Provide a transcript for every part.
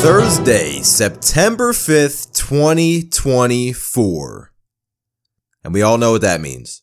Thursday, September 5th, 2024. And we all know what that means.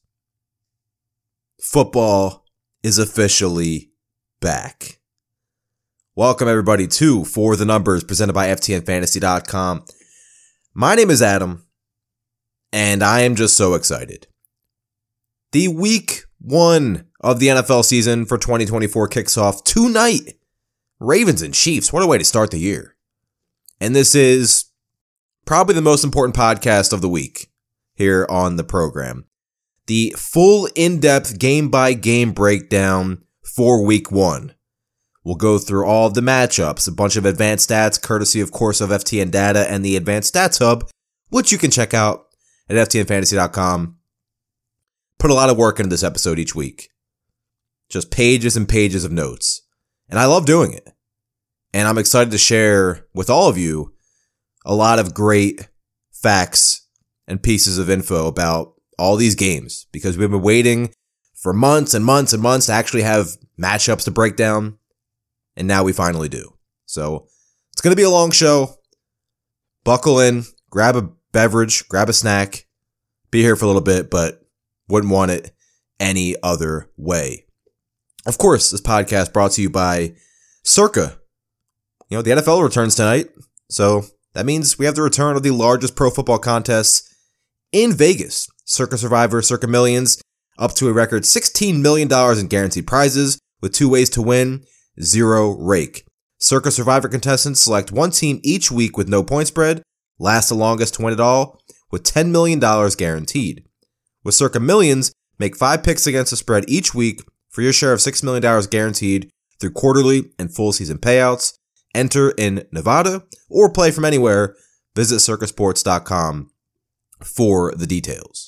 Football is officially back. Welcome everybody to For the Numbers, presented by FTNFantasy.com. My name is Adam, and I am just so excited. The week 1 of the NFL season for 2024 kicks off tonight. Ravens and Chiefs, what a way to start the year. And this is probably the most important podcast of the week here on the program. The full in-depth game-by-game breakdown for week 1. We'll go through all of the matchups, a bunch of advanced stats, courtesy, of course, of FTN Data and the Advanced Stats Hub, which you can check out at FTNFantasy.com. Put a lot of work into this episode each week. Just pages and pages of notes. And I love doing it. And I'm excited to share with all of you a lot of great facts and pieces of info about all these games, because we've been waiting for months and months and months to actually have matchups to break down. And now we finally do. So it's going to be a long show. Buckle in, grab a beverage, grab a snack, be here for a little bit, but wouldn't want it any other way. Of course, this podcast brought to you by Circa. You know, the NFL returns tonight, so that means we have the return of the largest pro football contests in Vegas. Circa Survivor, Circa Millions, up to a record $16 million in guaranteed prizes with 2 ways to win, 0 rake. Circa Survivor contestants select one team each week with no point spread, last the longest to win it all, with $10 million guaranteed. With Circa Millions, make 5 picks against the spread each week for your share of $6 million guaranteed through quarterly and full season payouts. Enter in Nevada or play from anywhere. Visit circasports.com for the details.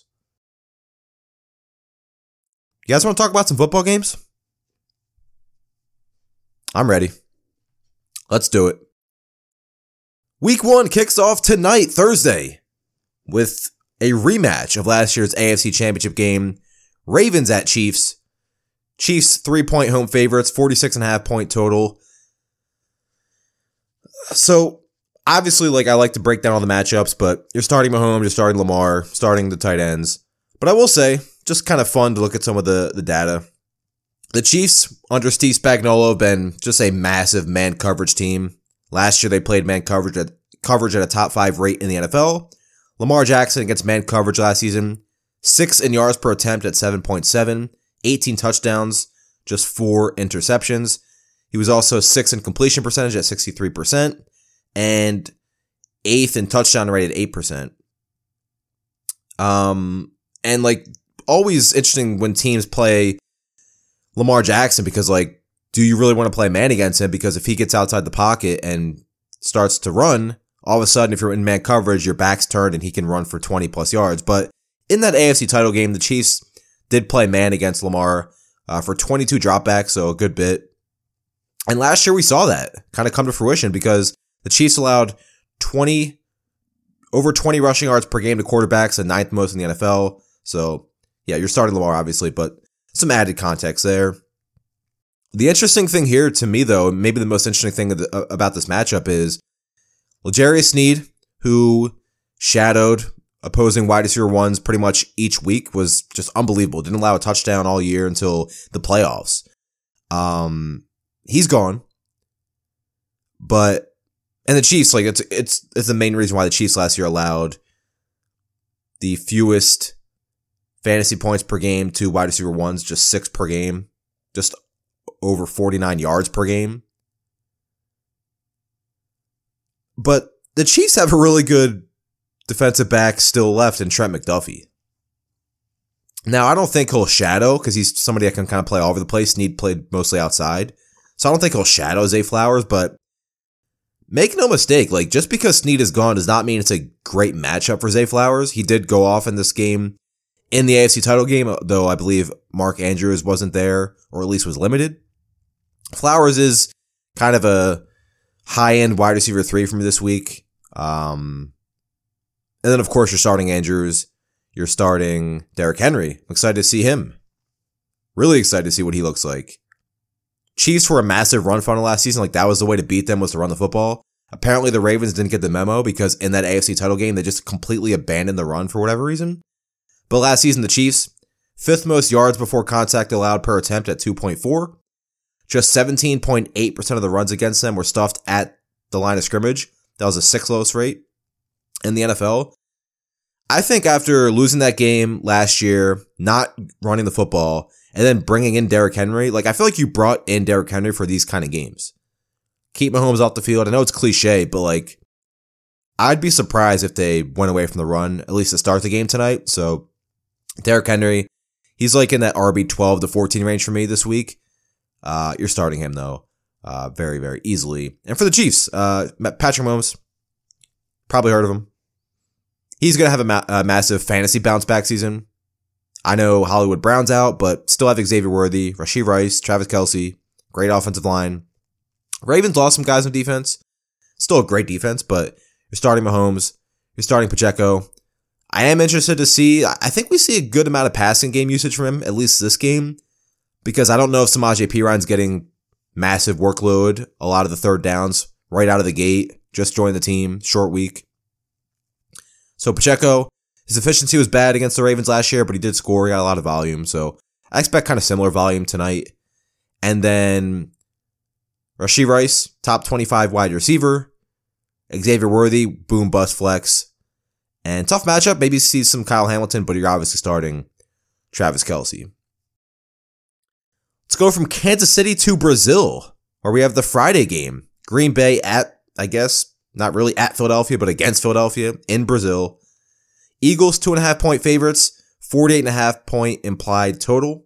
You guys want to talk about some football games? I'm ready. Let's do it. Week 1 kicks off tonight, Thursday, with a rematch of last year's AFC Championship game. Ravens at Chiefs. Chiefs 3-point home favorites, 46.5 point total. So, obviously, I like to break down all the matchups, but you're starting Mahomes, you're starting Lamar, starting the tight ends. But I will say, just kind of fun to look at some of the data. The Chiefs, under Steve Spagnuolo, have been just a massive man coverage team. Last year, they played man coverage at a top 5 rate in the NFL. Lamar Jackson against man coverage last season, 6 in yards per attempt at 7.7, 18 touchdowns, just 4 interceptions. He was also 6th in completion percentage at 63% and 8th in touchdown rate at 8%. And always interesting when teams play Lamar Jackson, because do you really want to play man against him? Because if he gets outside the pocket and starts to run, all of a sudden, if you're in man coverage, your back's turned and he can run for 20 plus yards. But in that AFC title game, the Chiefs did play man against Lamar for 22 dropbacks, so a good bit. And last year we saw that kind of come to fruition, because the Chiefs allowed over 20 rushing yards per game to quarterbacks, the 9th most in the NFL. So yeah, you're starting Lamar obviously, but some added context there. The interesting thing here to me, though, maybe the most interesting thing about this matchup is L'Jarius Sneed, who shadowed opposing wide receiver ones pretty much each week, was just unbelievable. Didn't allow a touchdown all year until the playoffs. He's gone. And the Chiefs, it's the main reason why the Chiefs last year allowed the fewest fantasy points per game to wide receiver ones, just 6 per game, just over 49 yards per game. But the Chiefs have a really good defensive back still left in Trent McDuffie. Now, I don't think he'll shadow, because he's somebody that can kind of play all over the place. Sneed played mostly outside. So I don't think he'll shadow Zay Flowers, but make no mistake, just because Sneed is gone does not mean it's a great matchup for Zay Flowers. He did go off in this game in the AFC title game, though I believe Mark Andrews wasn't there, or at least was limited. Flowers is kind of a high-end wide receiver 3 for me this week. And then, of course, you're starting Andrews. You're starting Derrick Henry. I'm excited to see him. Really excited to see what he looks like. Chiefs were a massive run funnel last season. Like, that was the way to beat them, was to run the football. Apparently the Ravens didn't get the memo because in that AFC title game, they just completely abandoned the run for whatever reason. But last season, the Chiefs, 5th most yards before contact allowed per attempt at 2.4. Just 17.8% of the runs against them were stuffed at the line of scrimmage. That was the 6th lowest rate in the NFL. I think after losing that game last year, not running the football, and then bringing in Derrick Henry, I feel like you brought in Derrick Henry for these kind of games. Keep Mahomes off the field. I know it's cliche, but I'd be surprised if they went away from the run, at least to start the game tonight. So Derrick Henry, he's in that RB 12 to 14 range for me this week. You're starting him though, very, very easily. And for the Chiefs, Patrick Mahomes, probably heard of him. He's going to have a massive fantasy bounce back season. I know Hollywood Brown's out, but still have Xavier Worthy, Rashee Rice, Travis Kelce, great offensive line. Ravens lost some guys on defense. Still a great defense, but you're starting Mahomes. You're starting Pacheco. I am interested to see. I think we see a good amount of passing game usage from him, at least this game, because I don't know if Samaje Perine's getting massive workload, a lot of the third downs right out of the gate, just joined the team, short week. So Pacheco, his efficiency was bad against the Ravens last year, but he did score. He got a lot of volume, so I expect kind of similar volume tonight. And then Rashee Rice, top 25 wide receiver. Xavier Worthy, boom, bust, flex. And tough matchup, maybe see some Kyle Hamilton, but you're obviously starting Travis Kelce. Let's go from Kansas City to Brazil, where we have the Friday game. Green Bay at, I guess, not really at Philadelphia, but against Philadelphia in Brazil. Eagles 2.5 point favorites, 48.5 point implied total.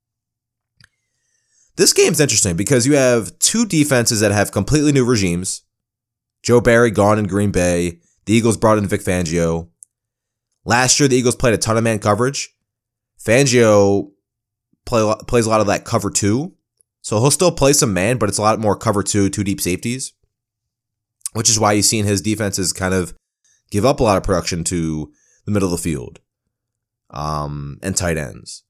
This game's interesting because you have two defenses that have completely new regimes. Joe Barry gone in Green Bay. The Eagles brought in Vic Fangio. Last year, the Eagles played a ton of man coverage. Fangio plays a lot of that cover 2. So he'll still play some man, but it's a lot more cover 2 deep safeties. Which is why you've seen his defenses kind of give up a lot of production to the middle of the field. And tight ends.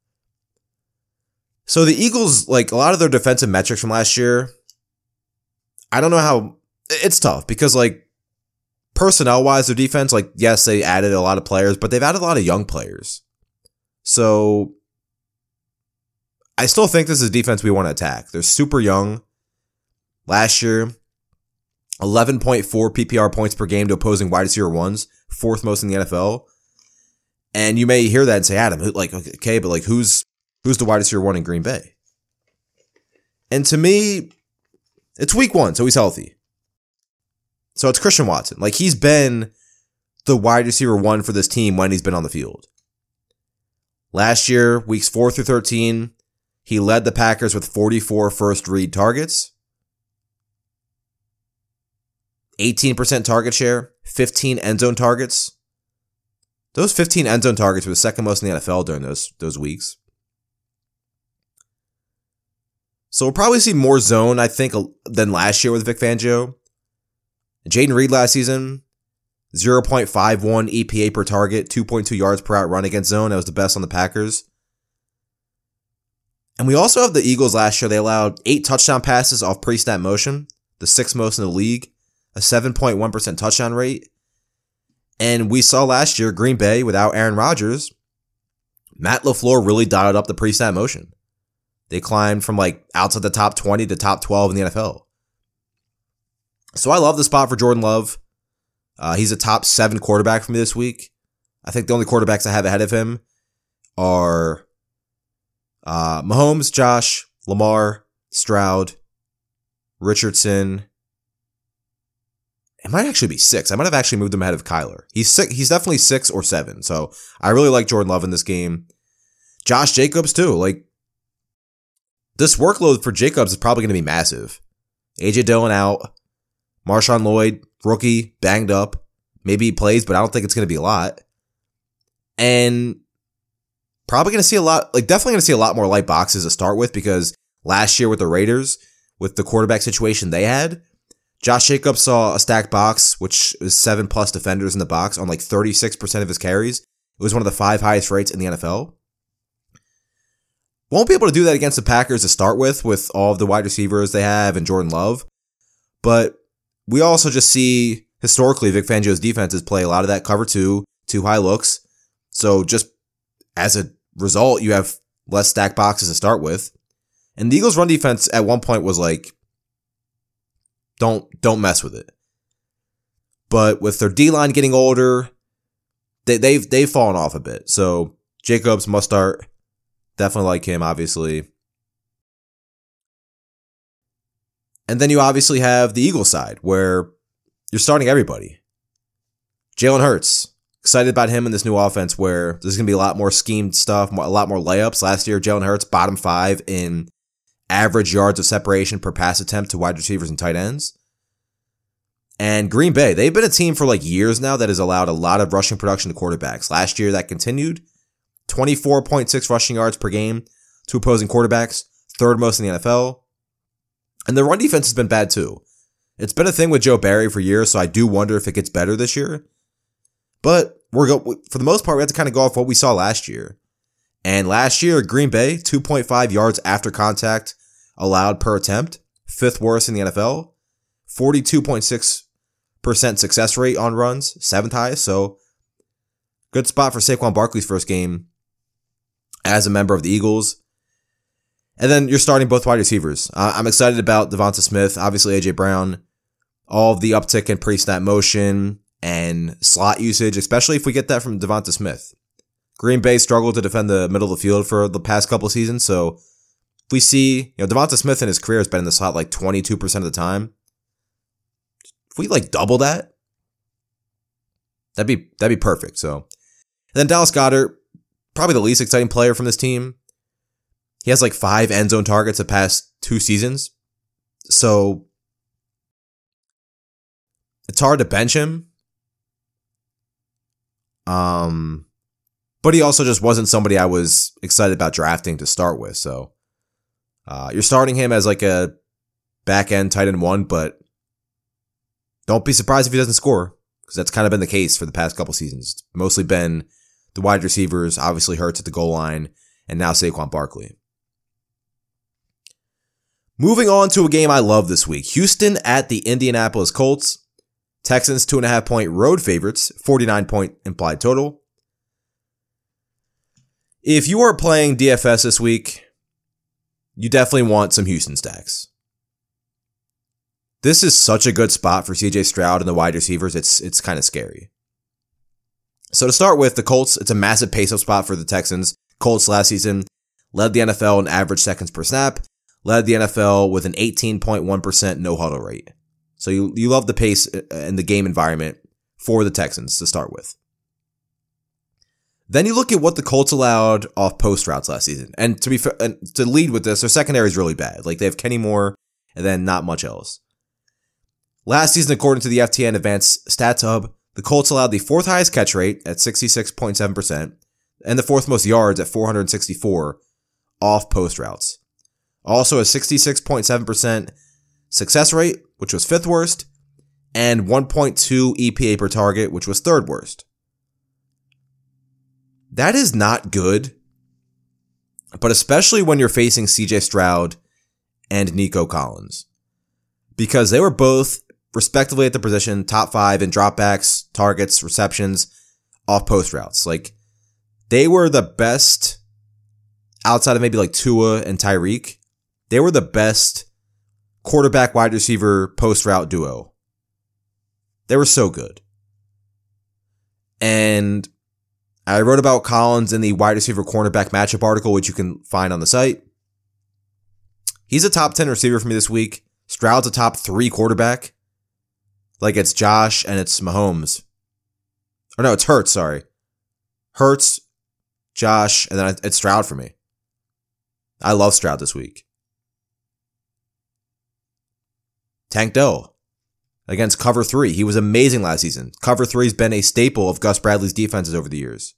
So the Eagles, a lot of their defensive metrics from last year, I don't know how, it's tough because personnel-wise, their defense, yes, they added a lot of players, but they've added a lot of young players. So I still think this is a defense we want to attack. They're super young. Last year, 11.4 PPR points per game to opposing wide receiver ones, 4th most in the NFL. And you may hear that and say, Adam, okay, but who's the wide receiver 1 in Green Bay? And to me, it's week 1, so he's healthy. So it's Christian Watson. He's been the wide receiver 1 for this team when he's been on the field. Last year, weeks 4 through 13, he led the Packers with 44 first read targets, 18% target share, 15 end zone targets. Those 15 end zone targets were the second most in the NFL during those weeks. So we'll probably see more zone, I think, than last year with Vic Fangio. Jaden Reed last season, 0.51 EPA per target, 2.2 yards per out run against zone. That was the best on the Packers. And we also have the Eagles last year. They allowed 8 touchdown passes off pre-snap motion, the 6th most in the league, a 7.1% touchdown rate. And we saw last year, Green Bay, without Aaron Rodgers, Matt LaFleur really dialed up the pre-snap motion. They climbed from outside the top 20 to top 12 in the NFL. So I love the spot for Jordan Love. He's a top 7 quarterback for me this week. I think the only quarterbacks I have ahead of him are Mahomes, Josh, Lamar, Stroud, Richardson. It might actually be 6. I might have actually moved him ahead of Kyler. He's definitely 6 or 7. So I really like Jordan Love in this game. Josh Jacobs too. This workload for Jacobs is probably going to be massive. AJ Dillon out. Marshawn Lloyd, rookie, banged up. Maybe he plays, but I don't think it's going to be a lot. And probably going to see definitely going to see a lot more light boxes to start with because last year with the Raiders, with the quarterback situation they had, Josh Jacobs saw a stacked box, which is 7+ defenders in the box on 36% of his carries. It was one of the 5 highest rates in the NFL. Won't be able to do that against the Packers to start with all of the wide receivers they have and Jordan Love. But we also just see historically Vic Fangio's defenses play a lot of that cover two high looks. So just as a result, you have less stacked boxes to start with. And the Eagles' run defense at one point was like, don't mess with it. But with their D-line getting older, they've fallen off a bit. So Jacobs must start. Definitely like him, obviously. And then you obviously have the Eagles side, where you're starting everybody. Jalen Hurts. Excited about him in this new offense where there's going to be a lot more schemed stuff, a lot more layups. Last year, Jalen Hurts, bottom 5 in average yards of separation per pass attempt to wide receivers and tight ends. And Green Bay, they've been a team for like years now that has allowed a lot of rushing production to quarterbacks. Last year, that continued. 24.6 rushing yards per game to opposing quarterbacks, third most in the NFL. And the run defense has been bad too. It's been a thing with Joe Barry for years, so I do wonder if it gets better this year. But for the most part, we have to kind of go off what we saw last year. And last year, Green Bay, 2.5 yards after contact allowed per attempt, 5th worst in the NFL, 42.6% success rate on runs, 7th highest. So good spot for Saquon Barkley's first game as a member of the Eagles. And then you're starting both wide receivers. I'm excited about Devonta Smith, obviously A.J. Brown, all of the uptick in pre-snap motion and slot usage, especially if we get that from Devonta Smith. Green Bay struggled to defend the middle of the field for the past couple of seasons, so if we see, Devonta Smith in his career has been in the slot like 22% of the time. If we like double that, that'd be perfect. So, and then Dallas Goedert, probably the least exciting player from this team. He has like 5 end zone targets the past 2 seasons. So it's hard to bench him. But he also just wasn't somebody I was excited about drafting to start with. So you're starting him as like a back end tight end 1, but don't be surprised if he doesn't score, because that's kind of been the case for the past couple seasons. It's mostly been the wide receivers, obviously Hurts at the goal line, and now Saquon Barkley. Moving on to a game I love this week. Houston at the Indianapolis Colts. Texans 2.5-point road favorites, 49-point implied total. If you are playing DFS this week, you definitely want some Houston stacks. This is such a good spot for CJ Stroud and the wide receivers, it's kind of scary. So to start with, the Colts, it's a massive pace-up spot for the Texans. Colts last season led the NFL in average seconds per snap, led the NFL with an 18.1% no-huddle rate. So you love the pace and the game environment for the Texans to start with. Then you look at what the Colts allowed off post routes last season. And to lead with this, their secondary is really bad. Like, they have Kenny Moore and then not much else. Last season, according to the FTN Advanced Stats Hub, the Colts allowed the 4th highest catch rate at 66.7% and the 4th most yards at 464 off post routes. Also a 66.7% success rate, which was 5th worst, and 1.2 EPA per target, which was 3rd worst. That is not good, but especially when you're facing CJ Stroud and Nico Collins, because they were both respectively at the position top 5 in dropbacks, targets, receptions, off post routes. Like, they were the best outside of maybe like Tua and Tyreek. They were the best quarterback wide receiver post route duo. They were so good. And I wrote about Collins in the wide receiver cornerback matchup article, which you can find on the site. He's a top 10 receiver for me this week. Stroud's a top 3 quarterback. Like, it's Josh and it's Mahomes. Or no, it's Hurts, sorry. Hurts, Josh, and then it's Stroud for me. I love Stroud this week. Tank Dell against cover 3. He was amazing last season. Cover 3 has been a staple of Gus Bradley's defenses over the years.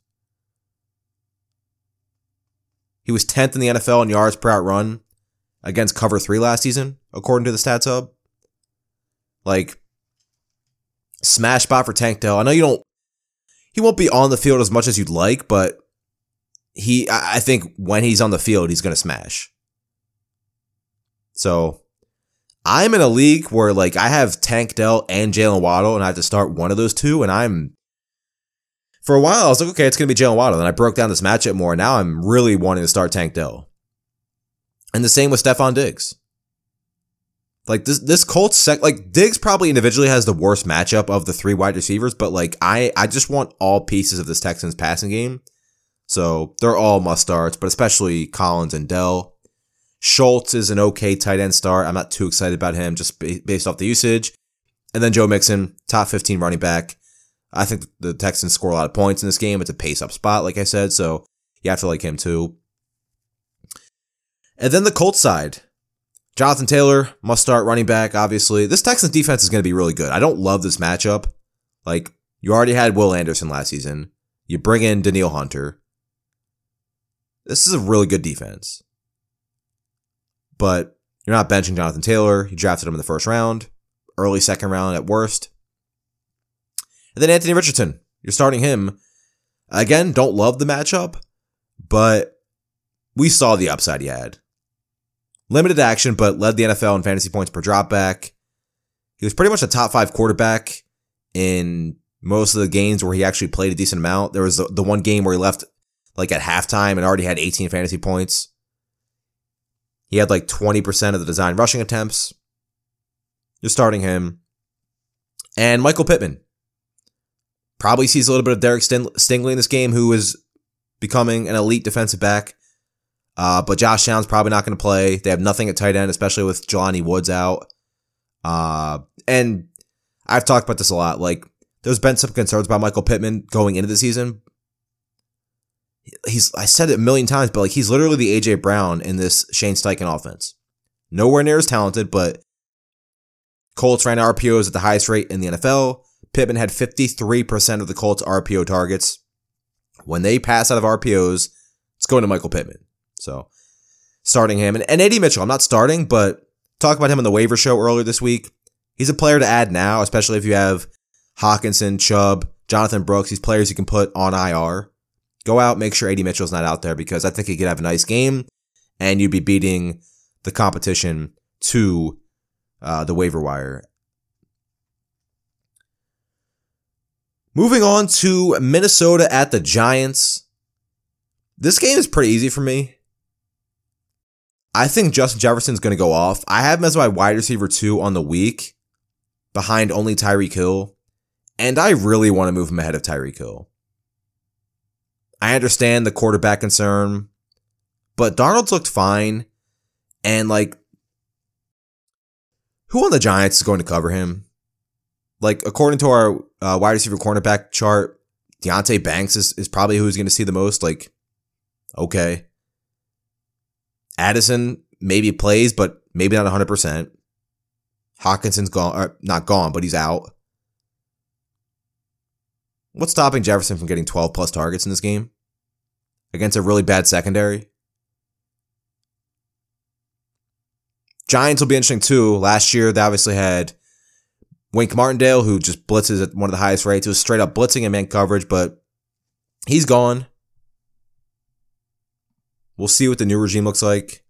He was 10th in the NFL in yards per out run against cover 3 last season, according to the Stats Hub. Like, smash spot for Tank Dell. I know he won't be on the field as much as you'd like, but I think when he's on the field, he's going to smash. So I'm in a league where like I have Tank Dell and Jalen Waddle, and I have to start one of those two. And for a while I was like, okay, it's gonna be Jalen Waddle. Then I broke down this matchup more, and now I'm really wanting to start Tank Dell. And the same with Stephon Diggs. Like this Colts like Diggs probably individually has the worst matchup of the 3 wide receivers, but like I just want all pieces of this Texans passing game. So they're all must starts, but especially Collins and Dell. Schultz is an okay tight end start. I'm not too excited about him just based off the usage. And then Joe Mixon, top 15 running back. I think the Texans score a lot of points in this game. It's a pace up spot, like I said, so you have to like him too. And then the Colts side. Jonathan Taylor, must start running back, obviously. This Texans defense is going to be really good. I don't love this matchup. Like, you already had Will Anderson last season. You bring in Danielle Hunter. This is a really good defense. But you're not benching Jonathan Taylor. You drafted him in the first round. Early second round at worst. And then Anthony Richardson. You're starting him. Again, don't love the matchup. But we saw the upside he had. Limited action, but led the NFL in fantasy points per dropback. He was pretty much a top 5 quarterback in most of the games where he actually played a decent amount. There was the one game where he left like at halftime and already had 18 fantasy points. He had like 20% of the design rushing attempts. You're starting him. And Michael Pittman. Probably sees a little bit of Derek Stingley in this game, who is becoming an elite defensive back. But Josh Allen's probably not going to play. They have nothing at tight end, especially with Jelani Woods out. And I've talked about this a lot. Like, there's been some concerns about Michael Pittman going into the season. I said it a million times, but like, he's literally the A.J. Brown in this Shane Steichen offense. Nowhere near as talented, but Colts ran RPOs at the highest rate in the NFL. Pittman had 53% of the Colts RPO targets. When they pass out of RPOs, it's going to Michael Pittman. So, starting him. And A.D. Mitchell, I'm not starting, but talk about him on the waiver show earlier this week. He's a player to add now, especially if you have Hawkinson, Chubb, Jonathan Brooks, these players you can put on IR. Go out, make sure A.D. Mitchell's not out there, because I think he could have a nice game, and you'd be beating the competition to the waiver wire. Moving on to Minnesota at the Giants. This game is pretty easy for me. I think Justin Jefferson's going to go off. I have him as my wide receiver 2 on the week, behind only Tyreek Hill, and I really want to move him ahead of Tyreek Hill. I understand the quarterback concern, but Darnold's looked fine, and like, who on the Giants is going to cover him? Like, according to our wide receiver cornerback chart, Deonte Banks is probably who's going to see the most. Like, okay. Addison maybe plays, but maybe not 100%. Hawkinson's gone, or not gone, but he's out. What's stopping Jefferson from getting 12 plus targets in this game against a really bad secondary? Giants will be interesting too. Last year, they obviously had Wink Martindale, who just blitzes at one of the highest rates. It was straight up blitzing and man coverage, but he's gone. We'll see what the new regime looks like.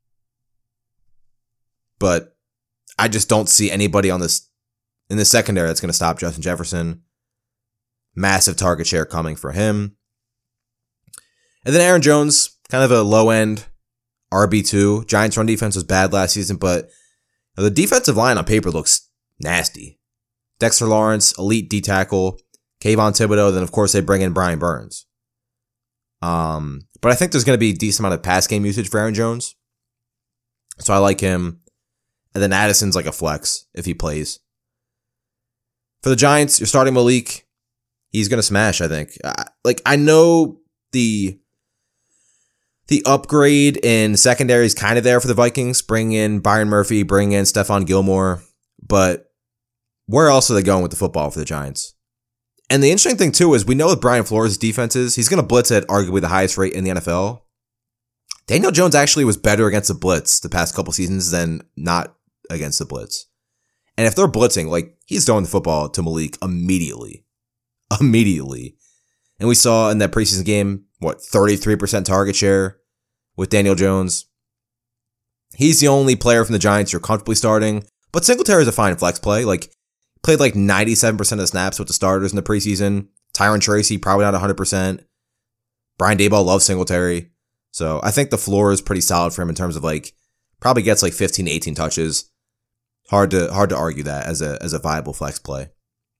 But I just don't see anybody in the secondary that's going to stop Justin Jefferson. Massive target share coming for him. And then Aaron Jones, kind of a low-end RB2. Giants' run defense was bad last season, but the defensive line on paper looks nasty. Dexter Lawrence, elite D tackle. Kayvon Thibodeau, then of course they bring in Brian Burns. But I think there's going to be a decent amount of pass game usage for Aaron Jones. So I like him. And then Addison's like a flex if he plays. For the Giants, you're starting Malik. He's going to smash, I think. I know the upgrade in secondary is kind of there for the Vikings. Bring in Byron Murphy, bring in Stephon Gilmore. But where else are they going with the football for the Giants? And the interesting thing, too, is we know with Brian Flores' defenses, he's going to blitz at arguably the highest rate in the NFL. Daniel Jones actually was better against the blitz the past couple seasons than not against the blitz. And if they're blitzing, like, he's throwing the football to Malik immediately. Immediately. And we saw in that preseason game, 33% target share with Daniel Jones. He's the only player from the Giants you're comfortably starting, but Singletary is a fine flex play. Like, played like 97% of snaps with the starters in the preseason. Tyron Tracy, probably not 100%. Brian Daboll loves Singletary. So I think the floor is pretty solid for him in terms of like, probably gets like 15 to 18 touches. Hard to argue that as a viable flex play.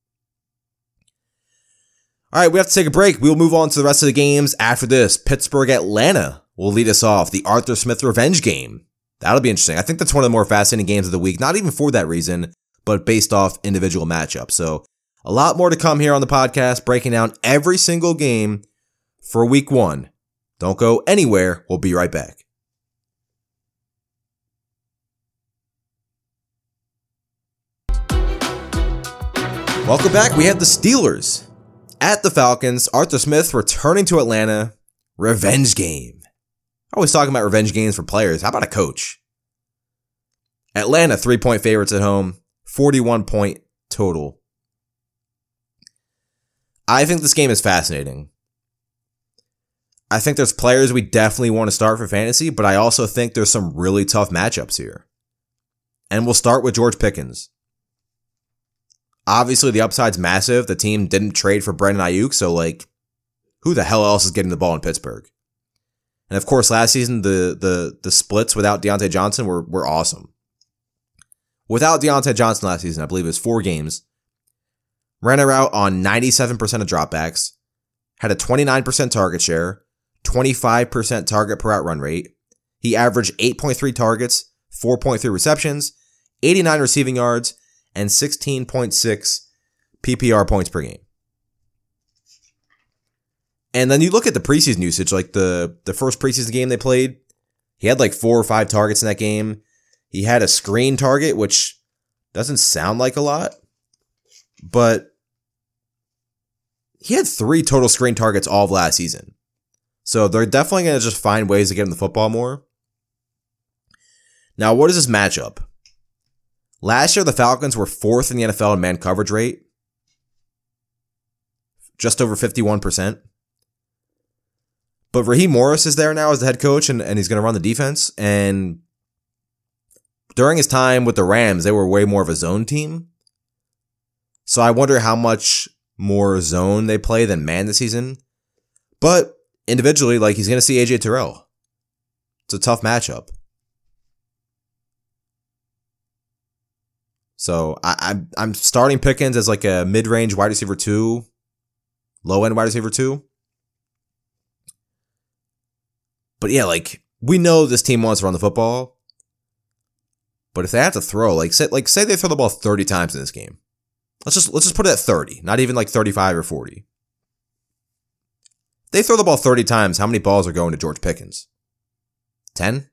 All right, we have to take a break. We'll move on to the rest of the games after this. Pittsburgh, Atlanta will lead us off. The Arthur Smith revenge game. That'll be interesting. I think that's one of the more fascinating games of the week. Not even for that reason, but based off individual matchups. So a lot more to come here on the podcast, breaking down every single game for week 1. Don't go anywhere. We'll be right back. Welcome back. We have the Steelers at the Falcons. Arthur Smith returning to Atlanta. Revenge game. Always talking about revenge games for players. How about a coach? Atlanta, 3-point favorites at home. 41-point total. I think this game is fascinating. I think there's players we definitely want to start for fantasy, but I also think there's some really tough matchups here. And we'll start with George Pickens. Obviously, the upside's massive. The team didn't trade for Brandon Ayuk, so like, who the hell else is getting the ball in Pittsburgh? And of course, last season, the splits without Deontay Johnson were awesome. Without Deontay Johnson last season, I believe it was 4 games. Ran a route on 97% of dropbacks. Had a 29% target share. 25% target per out run rate. He averaged 8.3 targets, 4.3 receptions, 89 receiving yards, and 16.6 PPR points per game. And then you look at the preseason usage, like the first preseason game they played, he had like 4 or 5 targets in that game. He had a screen target, which doesn't sound like a lot, but he had 3 total screen targets all of last season. So they're definitely going to just find ways to get him the football more. Now, what is this matchup? Last year, the Falcons were 4th in the NFL in man coverage rate. Just over 51%. But Raheem Morris is there now as the head coach, and he's going to run the defense. And during his time with the Rams, they were way more of a zone team. So I wonder how much more zone they play than man this season. But individually, like, he's going to see AJ Terrell. It's a tough matchup. So I'm starting Pickens as like a mid-range wide receiver 2, low-end wide receiver 2. But yeah, like, we know this team wants to run the football. But if they have to throw, say they throw the ball 30 times in this game. Let's just put it at 30, not even like 35 or 40. They throw the ball 30 times, how many balls are going to George Pickens? 10?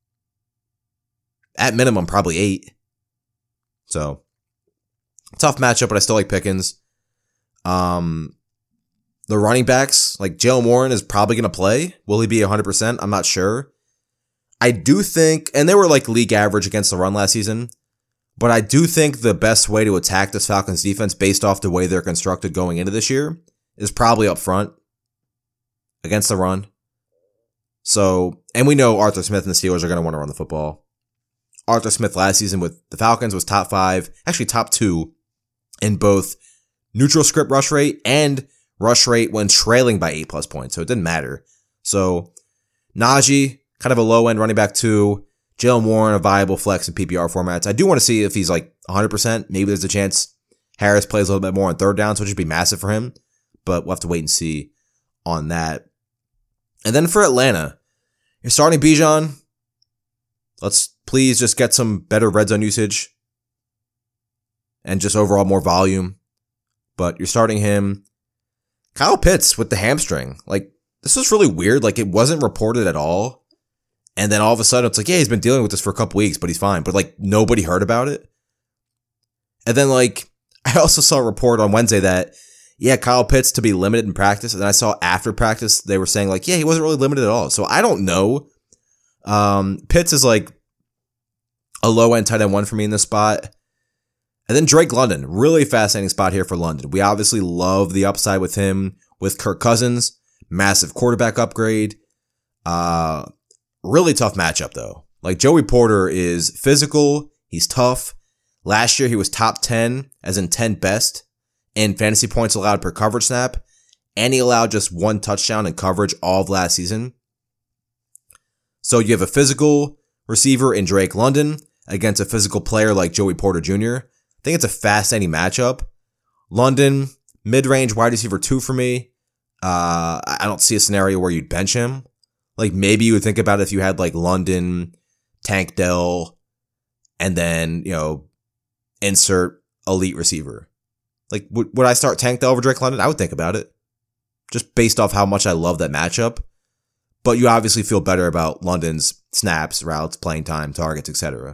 At minimum, probably 8. So, tough matchup, but I still like Pickens. The running backs, like Jaylen Warren is probably going to play. Will he be 100%? I'm not sure. I do think, and they were like league average against the run last season, but I do think the best way to attack this Falcons defense based off the way they're constructed going into this year is probably up front against the run. So, and we know Arthur Smith and the Steelers are going to want to run the football. Arthur Smith last season with the Falcons was top 5, actually top 2 in both neutral script rush rate and rush rate when trailing by 8+ points. So it didn't matter. So Najee, kind of a low end running back 2. Jaylen Warren, a viable flex in PPR formats. I do want to see if he's like 100%. Maybe there's a chance Harris plays a little bit more on third down, so it should be massive for him. But we'll have to wait and see on that. And then for Atlanta, you're starting Bijan. Let's please just get some better red zone usage and just overall more volume. But you're starting him. Kyle Pitts with the hamstring. Like, this was really weird. Like, it wasn't reported at all. And then all of a sudden, it's like, yeah, he's been dealing with this for a couple weeks, but he's fine. But, like, nobody heard about it. And then, like, I also saw a report on Wednesday that, yeah, Kyle Pitts to be limited in practice. And then I saw after practice, they were saying, like, yeah, he wasn't really limited at all. So I don't know. Pitts is, like, a low-end tight end 1 for me in this spot. And then Drake London, really fascinating spot here for London. We obviously love the upside with him, with Kirk Cousins, massive quarterback upgrade. Really tough matchup though. Like, Joey Porter is physical. He's tough. Last year, he was top 10, as in 10 best, in fantasy points allowed per coverage snap. And he allowed just 1 touchdown in coverage all of last season. So you have a physical receiver in Drake London against a physical player like Joey Porter Jr. I think it's a fascinating matchup. London, mid-range wide receiver 2 for me. I don't see a scenario where you'd bench him. Like, maybe you would think about it if you had like London, Tank Dell, and then, insert elite receiver. Like, would I start Tank Dell over Drake London? I would think about it. Just based off how much I love that matchup. But you obviously feel better about London's snaps, routes, playing time, targets, etc.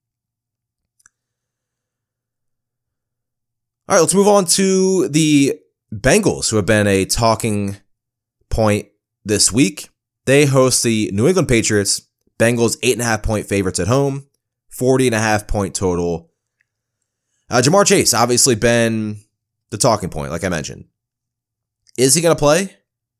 All right, let's move on to the Bengals, who have been a talking point this week. They host the New England Patriots. Bengals 8.5-point favorites at home, 40.5-point total. Ja'Marr Chase, obviously been the talking point, like I mentioned. Is he going to play?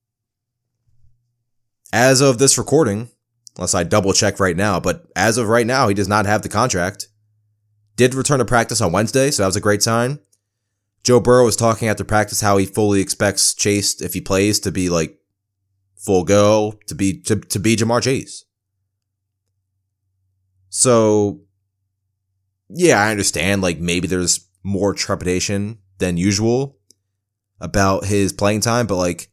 As of this recording, unless I double check right now, but as of right now, he does not have the contract. Did return to practice on Wednesday, so that was a great sign. Joe Burrow was talking after practice how he fully expects Chase, if he plays, to be like full go, to be Ja'Marr Chase. So, yeah, I understand, like, maybe there's more trepidation than usual about his playing time, but like,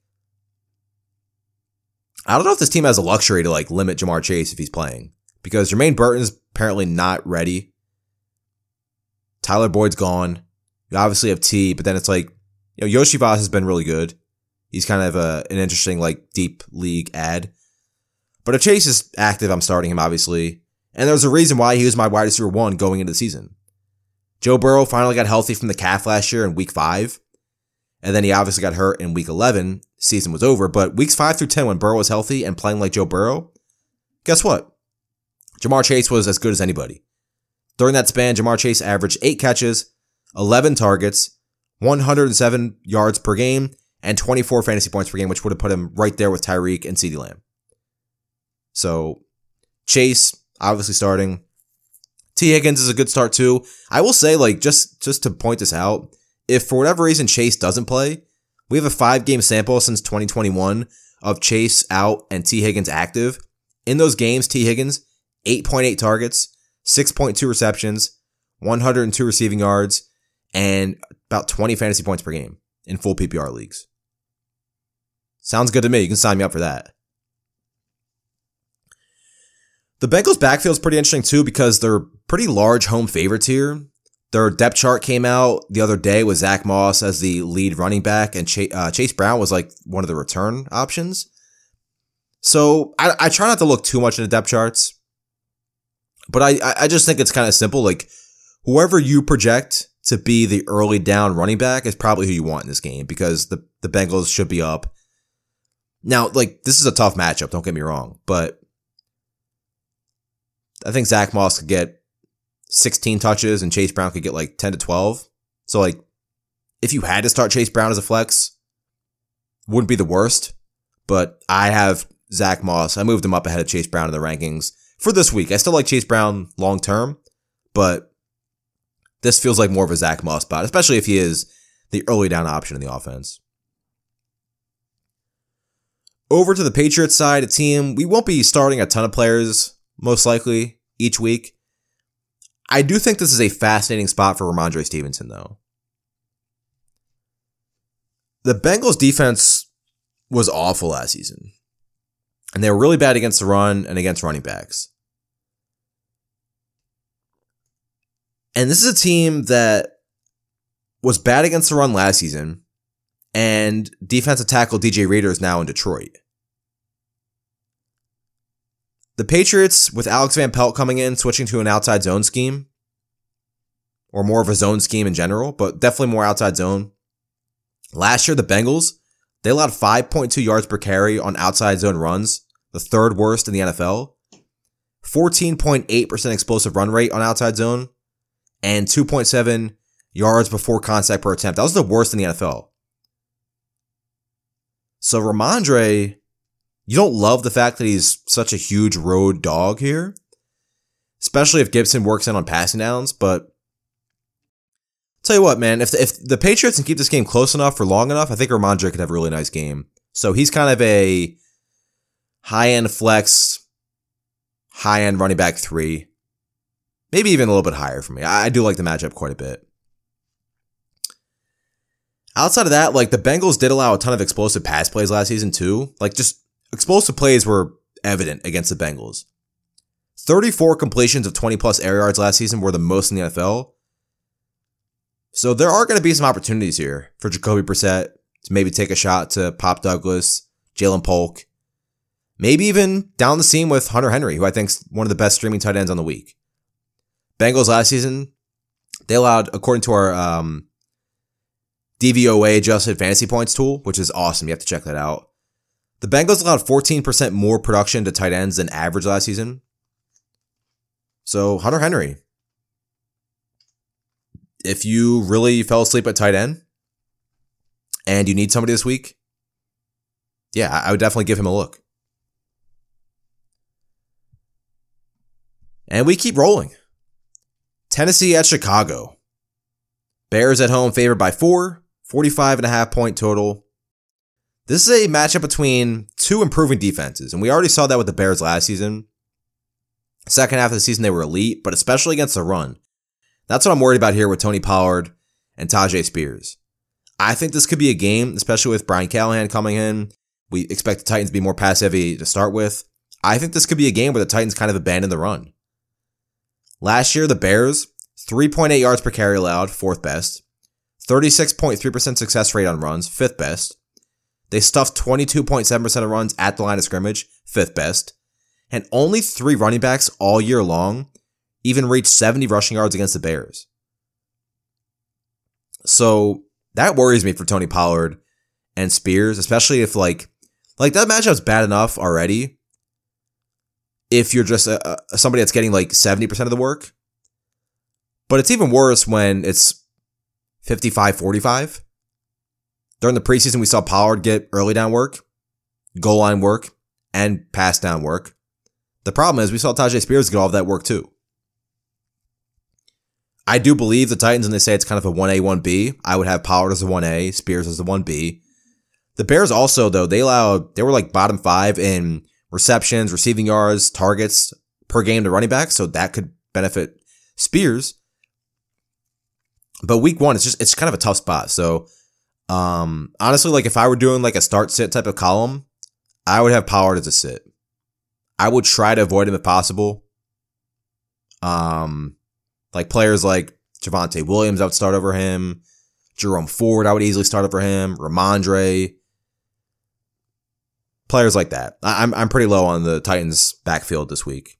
I don't know if this team has a luxury to like limit Ja'Marr Chase if he's playing, because Jermaine Burton's apparently not ready. Tyler Boyd's gone. You obviously have T, but then it's like, Yoshi Voss has been really good. He's kind of an interesting like deep league ad. But if Chase is active, I'm starting him obviously. And there's a reason why he was my wide receiver 1 going into the season. Joe Burrow finally got healthy from the calf last year in week 5. And then he obviously got hurt in week 11. Season was over. But weeks 5 through 10, when Burrow was healthy and playing like Joe Burrow, guess what? Ja'Marr Chase was as good as anybody. During that span, Ja'Marr Chase averaged 8 catches, 11 targets, 107 yards per game, and 24 fantasy points per game, which would have put him right there with Tyreek and CeeDee Lamb. So, Chase, obviously starting. T. Higgins is a good start too. I will say, like, just to point this out, if for whatever reason Chase doesn't play, we have a 5-game sample since 2021 of Chase out and T. Higgins active. In those games, T. Higgins, 8.8 targets, 6.2 receptions, 102 receiving yards, and about 20 fantasy points per game in full PPR leagues. Sounds good to me. You can sign me up for that. The Bengals backfield is pretty interesting too, because they're pretty large home favorites here. Their depth chart came out the other day with Zach Moss as the lead running back, and Chase Brown was like one of the return options. So I try not to look too much into depth charts, but I just think it's kind of simple. Like, whoever you project to be the early down running back is probably who you want in this game, because the Bengals should be up. Now, like, this is a tough matchup, don't get me wrong, but I think Zach Moss could get 16 touches and Chase Brown could get like 10 to 12. So, like, if you had to start Chase Brown as a flex, wouldn't be the worst. But I have Zach Moss. I moved him up ahead of Chase Brown in the rankings for this week. I still like Chase Brown long term, but this feels like more of a Zach Moss spot, especially if he is the early down option in the offense. Over to the Patriots side, a team, we won't be starting a ton of players, most likely, each week. I do think this is a fascinating spot for Ramondre Stevenson, though. The Bengals defense was awful last season, and they were really bad against the run and against running backs. And this is a team that was bad against the run last season, and defensive tackle DJ Reader is now in Detroit. The Patriots, with Alex Van Pelt coming in, switching to an outside zone scheme, or more of a zone scheme in general, but definitely more outside zone. Last year, the Bengals, they allowed 5.2 yards per carry on outside zone runs, the third worst in the NFL, 14.8% explosive run rate on outside zone, and 2.7 yards before contact per attempt. That was the worst in the NFL. So Ramondre, you don't love the fact that he's such a huge road dog here, especially if Gibson works in on passing downs. But tell you what, man, if the Patriots can keep this game close enough for long enough, I think Rhamondre could have a really nice game. So he's kind of a high-end flex, high-end running back 3. Maybe even a little bit higher for me. I do like the matchup quite a bit. Outside of that, like the Bengals did allow a ton of explosive pass plays last season too. Like just explosive plays were evident against the Bengals. 34 completions of 20 plus air yards last season were the most in the NFL. So there are going to be some opportunities here for Jacoby Brissett to maybe take a shot to Pop Douglas, Jalen Polk, maybe even down the seam with Hunter Henry, who I think is one of the best streaming tight ends on the week. Bengals last season, they allowed, according to our DVOA adjusted fantasy points tool, which is awesome. You have to check that out. The Bengals allowed 14% more production to tight ends than average last season. So Hunter Henry, if you really fell asleep at tight end and you need somebody this week, yeah, I would definitely give him a look. And we keep rolling. Tennessee at Chicago. Bears at home favored by 4, 45.5 point total. This is a matchup between two improving defenses, and we already saw that with the Bears last season. Second half of the season, they were elite, but especially against the run. That's what I'm worried about here with Tony Pollard and Tajay Spears. I think this could be a game, especially with Brian Callahan coming in. We expect the Titans to be more pass heavy to start with. I think this could be a game where the Titans kind of abandon the run. Last year, the Bears, 3.8 yards per carry allowed, 4th best. 36.3% success rate on runs, 5th best. They stuffed 22.7% of runs at the line of scrimmage, 5th best. And only 3 running backs all year long even reached 70 rushing yards against the Bears. So that worries me for Tony Pollard and Spears, especially if like that matchup's bad enough already. If you're just somebody that's getting like 70% of the work. But it's even worse when it's 55-45. During the preseason, we saw Pollard get early down work, goal line work, and pass down work. The problem is we saw Tajay Spears get all of that work too. I do believe the Titans, and they say it's kind of a 1A, 1B. I would have Pollard as a 1A, Spears as a 1B. The Bears also, though, they were like bottom 5 in receptions, receiving yards, targets per game to running back, so that could benefit Spears. But week 1, it's kind of a tough spot. So, honestly, like if I were doing like a start-sit type of column, I would have Pollard as a sit. I would try to avoid him if possible. Like players like Javonte Williams, I would start over him. Jerome Ford, I would easily start over him. Rhamondre. Players like that. I'm pretty low on the Titans backfield this week.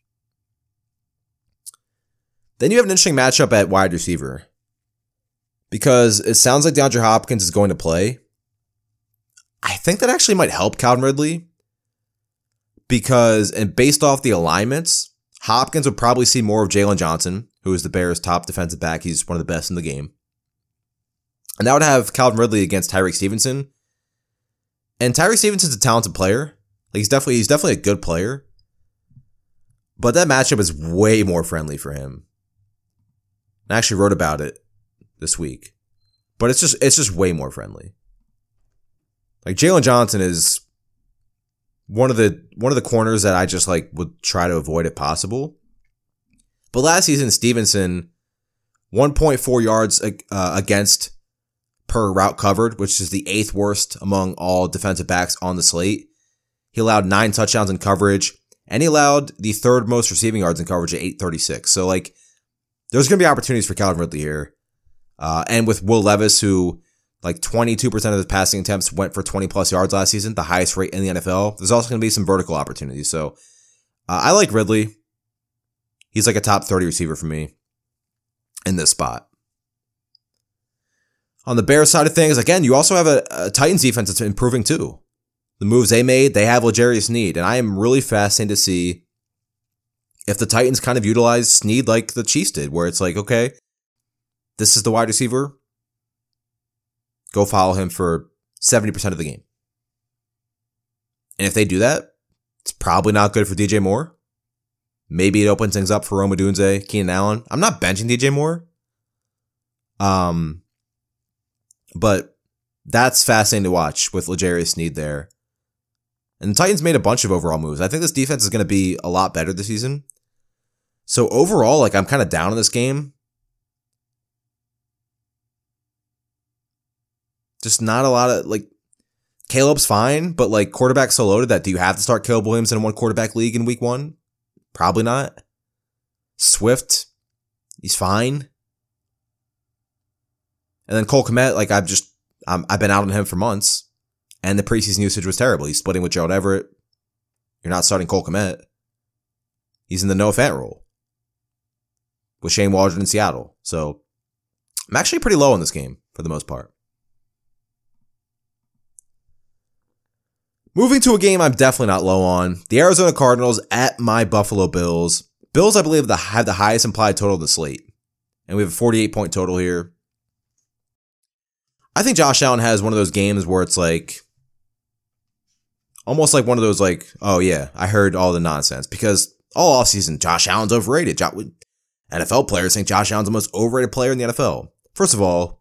Then you have an interesting matchup at wide receiver. Because it sounds like DeAndre Hopkins is going to play. I think that actually might help Calvin Ridley. Because, and based off the alignments, Hopkins would probably see more of Jalen Johnson, who is the Bears' top defensive back. He's one of the best in the game. And that would have Calvin Ridley against Tyreek Stevenson. And Tyreek Stevenson's a talented player. Like he's definitely a good player. But that matchup is way more friendly for him. I actually wrote about it this week. But it's just way more friendly. Like Jalen Johnson is one of the corners that I just like would try to avoid if possible. But last season, Stevenson, 1.4 yards against per route covered, which is the 8th worst among all defensive backs on the slate. He allowed 9 touchdowns in coverage, and he allowed the 3rd most receiving yards in coverage at 836. So like, there's going to be opportunities for Calvin Ridley here. And with Will Levis, who like 22% of his passing attempts went for 20 plus yards last season, the highest rate in the NFL. There's also going to be some vertical opportunities. So I like Ridley. He's like a top 30 receiver for me in this spot. On the Bears side of things, again, you also have a Titans defense that's improving too. The moves they made, they have L'Jarius Sneed, and I am really fascinated to see if the Titans kind of utilize Sneed like the Chiefs did, where it's like, okay, this is the wide receiver. Go follow him for 70% of the game. And if they do that, it's probably not good for DJ Moore. Maybe it opens things up for Rome Odunze, Keenan Allen. I'm not benching DJ Moore. But that's fascinating to watch with L'Jarius Sneed there. And the Titans made a bunch of overall moves. I think this defense is going to be a lot better this season. So overall, like, I'm kind of down in this game. Just not a lot of, like, Caleb's fine, but, like, quarterback so loaded that do you have to start Caleb Williams in a one quarterback league in week 1? Probably not. Swift, he's fine. And then Cole Kmet, like, I've been out on him for months. And the preseason usage was terrible. He's splitting with Gerald Everett. You're not starting Cole Kmet. He's in the Noah Fant role with Shane Waldron in Seattle. So I'm actually pretty low on this game for the most part. Moving to a game I'm definitely not low on. The Arizona Cardinals at my Buffalo Bills. Bills, I believe, have the highest implied total of the slate. And we have a 48-point total here. I think Josh Allen has one of those games where it's like, almost like one of those like, oh yeah, I heard all the nonsense. Because all offseason, Josh Allen's overrated. NFL players think Josh Allen's the most overrated player in the NFL. First of all,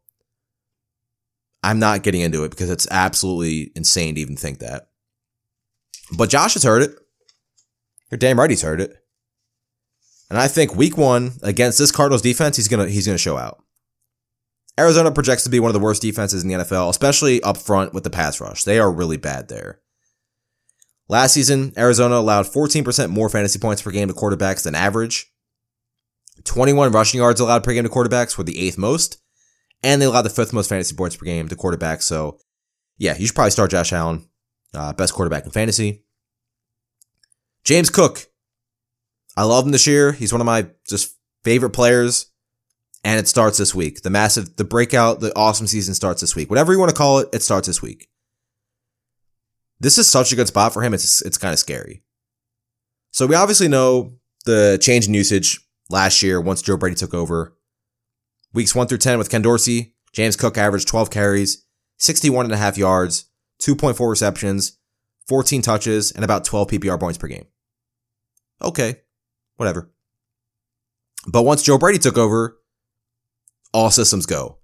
I'm not getting into it because it's absolutely insane to even think that. But Josh has heard it. You're damn right he's heard it. And I think week 1 against this Cardinals defense, he's gonna show out. Arizona projects to be one of the worst defenses in the NFL, especially up front with the pass rush. They are really bad there. Last season, Arizona allowed 14% more fantasy points per game to quarterbacks than average. 21 rushing yards allowed per game to quarterbacks were the 8th most. And they allowed the 5th most fantasy points per game to quarterbacks. So, yeah, you should probably start Josh Allen. Best quarterback in fantasy. James Cook. I love him this year. He's one of my just favorite players. And it starts this week. The breakout, the awesome season starts this week. Whatever you want to call it, it starts this week. This is such a good spot for him. It's kind of scary. So we obviously know the change in usage last year once Joe Brady took over. Weeks 1 through 10 with Ken Dorsey, James Cook averaged 12 carries, 61.5 yards, 2.4 receptions, 14 touches, and about 12 PPR points per game. Okay, whatever. But once Joe Brady took over, all systems go.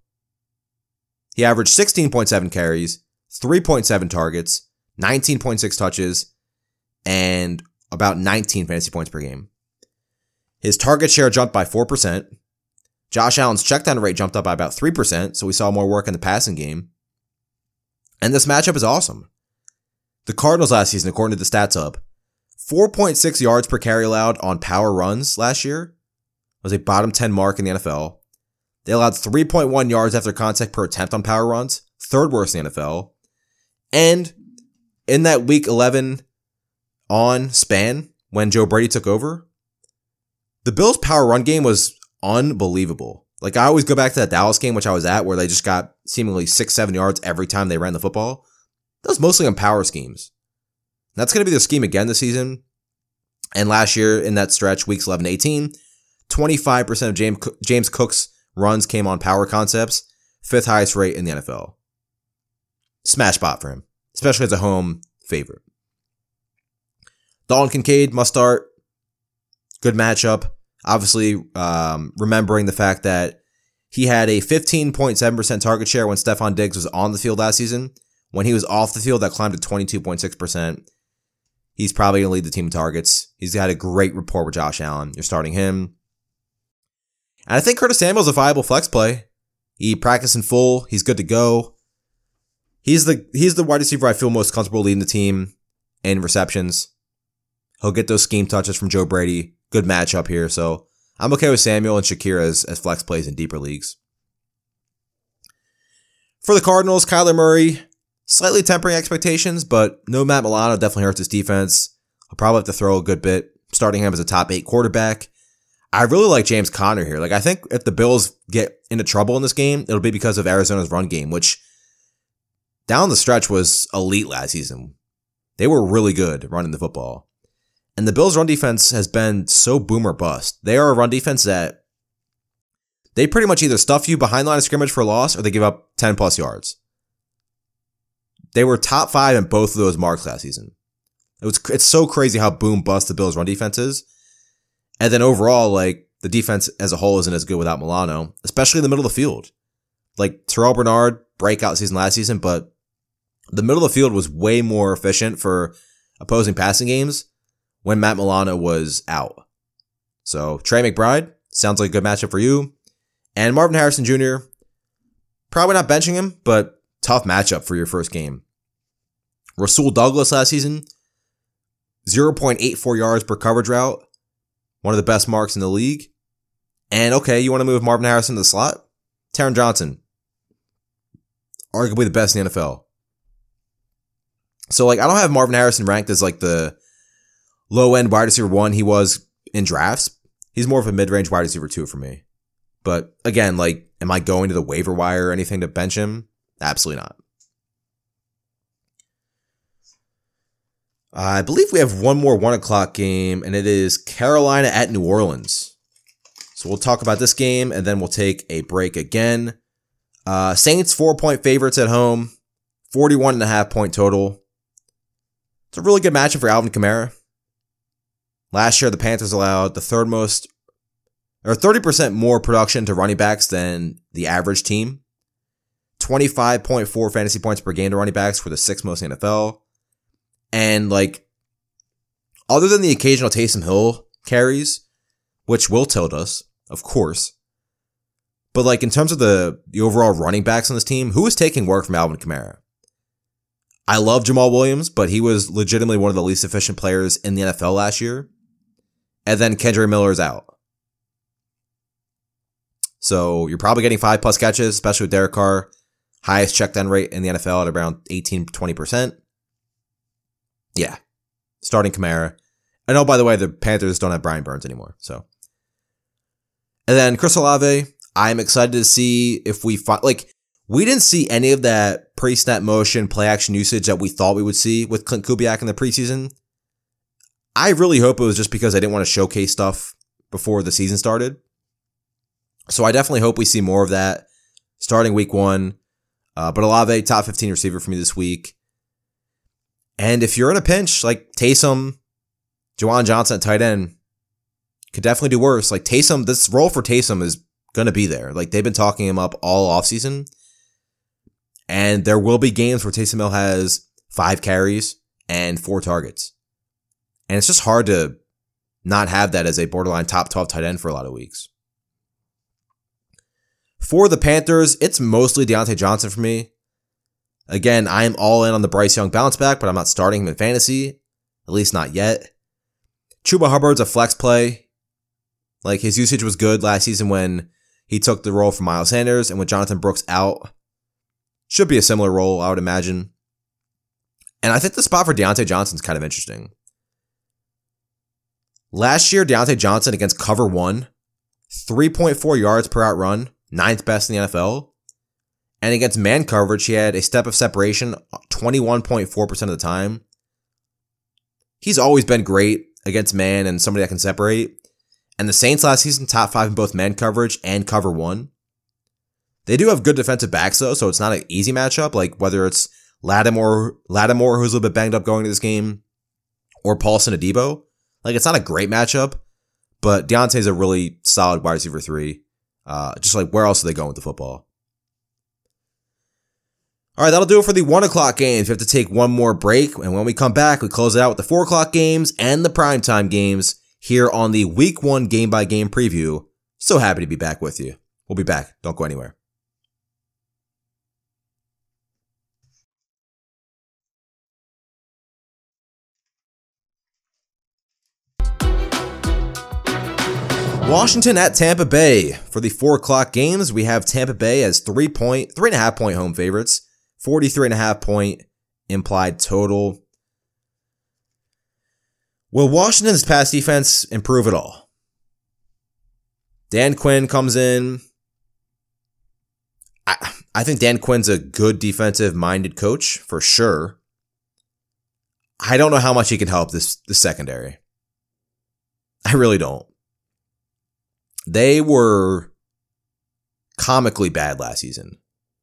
He averaged 16.7 carries, 3.7 targets, 19.6 touches, and about 19 fantasy points per game. His target share jumped by 4%. Josh Allen's checkdown rate jumped up by about 3%, so we saw more work in the passing game. And this matchup is awesome. The Cardinals last season, according to the Stats Hub, 4.6 yards per carry allowed on power runs last year was a bottom 10 mark in the NFL. They allowed 3.1 yards after contact per attempt on power runs, 3rd worst in the NFL. And in that week 11 on span, when Joe Brady took over, the Bills' power run game was unbelievable. Like, I always go back to that Dallas game, which I was at, where they just got seemingly 6-7 yards every time they ran the football. That was mostly on power schemes. That's going to be the scheme again this season. And last year in that stretch, weeks 11 to 18, 25% of James Cook's runs came on power concepts, 5th highest rate in the NFL. Smash spot for him, especially as a home favorite. Dalton Kincaid must start. Good matchup. Obviously, remembering the fact that he had a 15.7% target share when Stephon Diggs was on the field last season. When he was off the field, that climbed to 22.6%. He's probably going to lead the team in targets. He's got a great rapport with Josh Allen. You're starting him. And I think Curtis Samuel's a viable flex play. He practiced in full. He's good to go. He's the wide receiver I feel most comfortable leading the team in receptions. He'll get those scheme touches from Joe Brady. Good matchup here. So I'm okay with Samuel and Shakira as flex plays in deeper leagues. For the Cardinals, Kyler Murray, slightly tempering expectations, but no Matt Milano definitely hurts his defense. He'll probably have to throw a good bit, starting him as a top 8 quarterback. I really like James Conner here. Like, I think if the Bills get into trouble in this game, it'll be because of Arizona's run game, which down the stretch was elite last season. They were really good running the football. And the Bills' run defense has been so boom or bust. They are a run defense that they pretty much either stuff you behind the line of scrimmage for a loss or they give up 10 plus yards. They were top 5 in both of those marks last season. It's so crazy how boom bust the Bills' run defense is. And then overall, like, the defense as a whole isn't as good without Milano, especially in the middle of the field. Like, Terrell Bernard, breakout season last season, but the middle of the field was way more efficient for opposing passing games when Matt Milano was out. So, Trey McBride, sounds like a good matchup for you. And Marvin Harrison Jr., probably not benching him, but tough matchup for your first game. Rasul Douglas last season, 0.84 yards per coverage route. One of the best marks in the league. And okay, you want to move Marvin Harrison to the slot? Taron Johnson. Arguably the best in the NFL. So, like, I don't have Marvin Harrison ranked as, like, the low-end wide receiver 1 he was in drafts. He's more of a mid-range wide receiver 2 for me. But, again, like, am I going to the waiver wire or anything to bench him? Absolutely not. I believe we have one more 1 o'clock game, and it is Carolina at New Orleans. So we'll talk about this game, and then we'll take a break again. Saints 4-point favorites at home, 41.5 point total. It's a really good matchup for Alvin Kamara. Last year, the Panthers allowed the 30% more production to running backs than the average team. 25.4 fantasy points per game to running backs were the 6th most in the NFL. And, like, other than the occasional Taysom Hill carries, which Will told us, of course, but, like, in terms of the overall running backs on this team, who is taking work from Alvin Kamara? I love Jamal Williams, but he was legitimately one of the least efficient players in the NFL last year. And then Kendre Miller is out. So you're probably getting 5+ catches, especially with Derek Carr. Highest check down rate in the NFL at around 18-20%. Yeah. Starting Kamara. And oh, by the way, the Panthers don't have Brian Burns anymore. So. And then Chris Olave, I'm excited to see if we find, like, we didn't see any of that pre-snap motion, play action usage that we thought we would see with Clint Kubiak in the preseason. I really hope it was just because I didn't want to showcase stuff before the season started. So I definitely hope we see more of that starting week 1. But Olave, top 15 receiver for me this week. And if you're in a pinch, like Taysom, Juwan Johnson at tight end could definitely do worse. Like Taysom, this role for Taysom is going to be there. Like they've been talking him up all offseason. And there will be games where Taysom Hill has 5 carries and 4 targets. And it's just hard to not have that as a borderline top 12 tight end for a lot of weeks. For the Panthers, it's mostly Deontay Johnson for me. Again, I am all in on the Bryce Young bounce back, but I'm not starting him in fantasy. At least not yet. Chuba Hubbard's a flex play. Like his usage was good last season when he took the role from Miles Sanders, and with Jonathan Brooks out, should be a similar role, I would imagine. And I think the spot for Deontay Johnson is kind of interesting. Last year, Deontay Johnson against cover 1, 3.4 yards per out run, 9th best in the NFL. And against man coverage, he had a step of separation 21.4% of the time. He's always been great against man and somebody that can separate. And the Saints last season, top 5 in both man coverage and cover 1. They do have good defensive backs though, so it's not an easy matchup. Like whether it's Lattimore who's a little bit banged up going to this game, or Paulson Adebo. Like it's not a great matchup, but Deontay's a really solid wide receiver 3. Just like where else are they going with the football? All right, that'll do it for the 1 o'clock games. We have to take one more break, and when we come back, we close it out with the 4 o'clock games and the primetime games here on the Week 1 game-by-game preview. So happy to be back with you. We'll be back. Don't go anywhere. Washington at Tampa Bay. For the 4 o'clock games, we have Tampa Bay as 3.5 point home favorites. 43.5 point implied total. Will Washington's pass defense improve at all? Dan Quinn comes in. I think Dan Quinn's a good defensive-minded coach, for sure. I don't know how much he can help the secondary. I really don't. They were comically bad last season.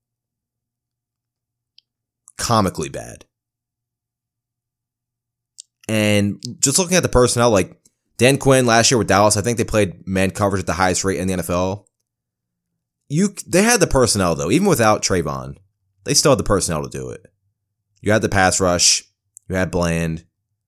Comically bad. And just looking at the personnel, like Dan Quinn last year with Dallas, I think they played man coverage at the highest rate in the NFL. They had the personnel, though. Even without Trayvon, they still had the personnel to do it. You had the pass rush. You had Bland.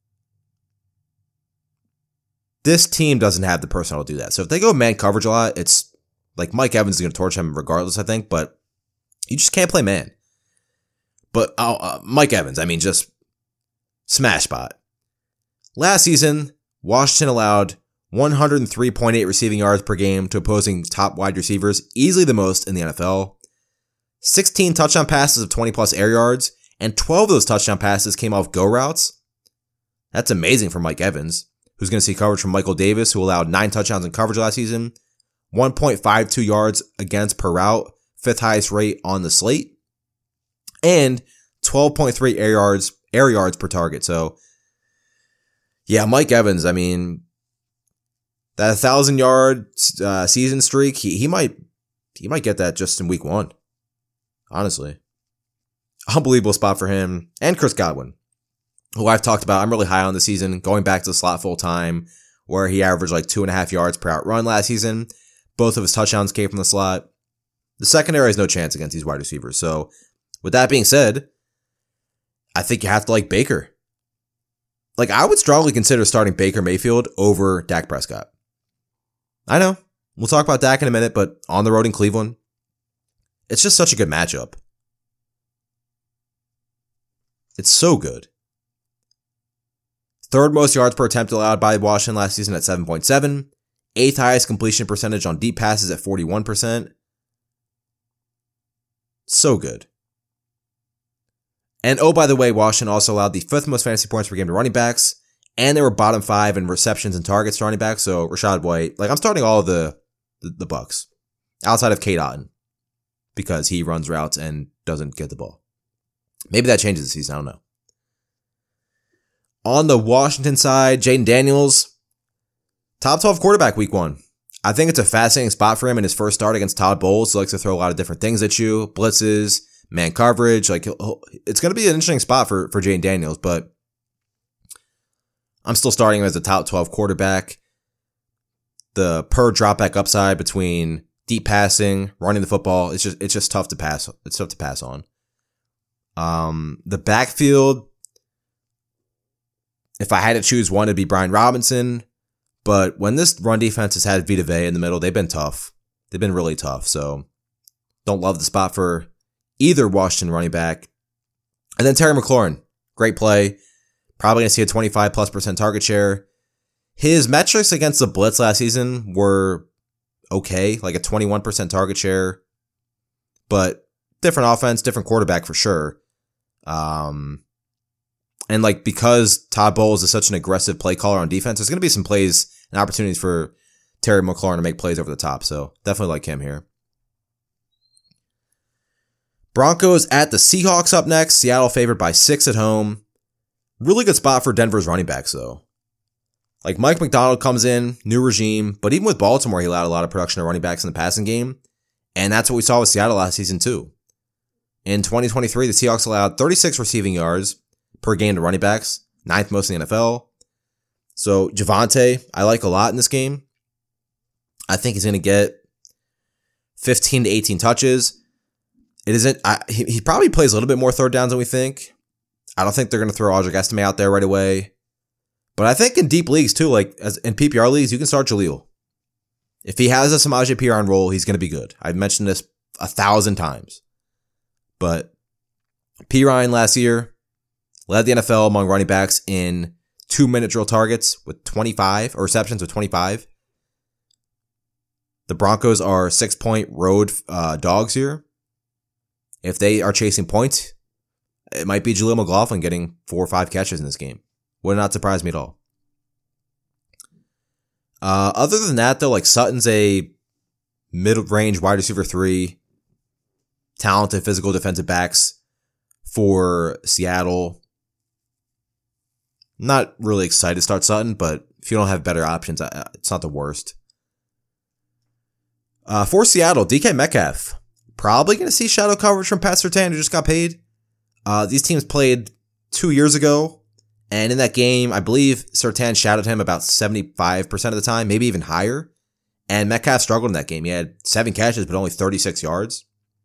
This team doesn't have the personnel to do that. So if they go man coverage a lot, it's like Mike Evans is going to torch him regardless, I think. But you just can't play man. But Mike Evans, I mean, just smash spot. Last season, Washington allowed 103.8 receiving yards per game to opposing top wide receivers, easily the most in the NFL. 16 touchdown passes of 20 plus air yards, and 12 of those touchdown passes came off go routes. That's amazing for Mike Evans, who's going to see coverage from Michael Davis, who allowed 9 touchdowns in coverage last season, 1.52 yards against per route, 5th highest rate on the slate, and 12.3 air yards per target. So, yeah, Mike Evans, I mean, that 1,000-yard season streak, he might get that just in week 1. Honestly. Unbelievable spot for him. And Chris Godwin, who I've talked about. I'm really high on the season, going back to the slot full time, where he averaged like 2.5 yards per out run last season. Both of his touchdowns came from the slot. The secondary has no chance against these wide receivers. So, with that being said, I think you have to like Baker. Like, I would strongly consider starting Baker Mayfield over Dak Prescott. I know. We'll talk about Dak in a minute, but on the road in Cleveland, it's just such a good matchup. It's so good. 3rd most yards per attempt allowed by Washington last season at 7.7. 8th highest completion percentage on deep passes at 41%. So good. And oh, by the way, Washington also allowed the 5th most fantasy points per game to running backs. And they were bottom 5 in receptions and targets to running backs. So Rachaad White, like I'm starting all of the Bucks outside of Kate Otten because he runs routes and doesn't get the ball. Maybe that changes the season. I don't know. On the Washington side, Jaden Daniels, top 12 quarterback week 1. I think it's a fascinating spot for him in his first start against Todd Bowles. He likes to throw a lot of different things at you, blitzes, man coverage. Like it's going to be an interesting spot for Jaden Daniels, but I'm still starting him as a top 12 quarterback. The per dropback upside between deep passing, running the football, it's just tough to pass. It's tough to pass on. The backfield, if I had to choose one, it'd be Brian Robinson. But when this run defense has had Vita Vea in the middle, they've been tough. They've been really tough. So don't love the spot for either Washington running back. And then Terry McLaurin, great play. Probably going to see a 25+% target share. His metrics against the blitz last season were okay, like a 21% target share. But different offense, different quarterback for sure. And like because Todd Bowles is such an aggressive play caller on defense, there's going to be some plays and opportunities for Terry McLaurin to make plays over the top. So definitely like him here. Broncos at the Seahawks up next. Seattle favored by 6 at home. Really good spot for Denver's running backs though. Like Mike McDonald comes in, new regime, but even with Baltimore, he allowed a lot of production of running backs in the passing game. And that's what we saw with Seattle last season too. In 2023, the Seahawks allowed 36 receiving yards per game to running backs, 9th most in the NFL. So Javonte, I like a lot in this game. I think he's going to get 15 to 18 touches. He probably plays a little bit more third downs than we think. I don't think they're going to throw Audric Estime out there right away. But I think in deep leagues too, like in PPR leagues, you can start Jaleel. If he has a Samaje Perine role, he's going to be good. I've mentioned this 1,000 times. But Perine last year led the NFL among running backs in 2-minute drill targets with 25, or receptions with 25. The Broncos are 6-point road dogs here. If they are chasing points, it might be Jaleel McLaughlin getting 4 or 5 catches in this game. Would not surprise me at all. Other than that, though, like Sutton's a mid-range wide receiver 3, talented physical defensive backs for Seattle. Not really excited to start Sutton, but if you don't have better options, it's not the worst. For Seattle, DK Metcalf, probably going to see shadow coverage from Pat Surtain, who just got paid. These teams played 2 years ago, And in that game, I believe Surtain shouted him about 75% of the time, maybe even higher. And Metcalf struggled in that game. He had 7 catches, but only 36 yards.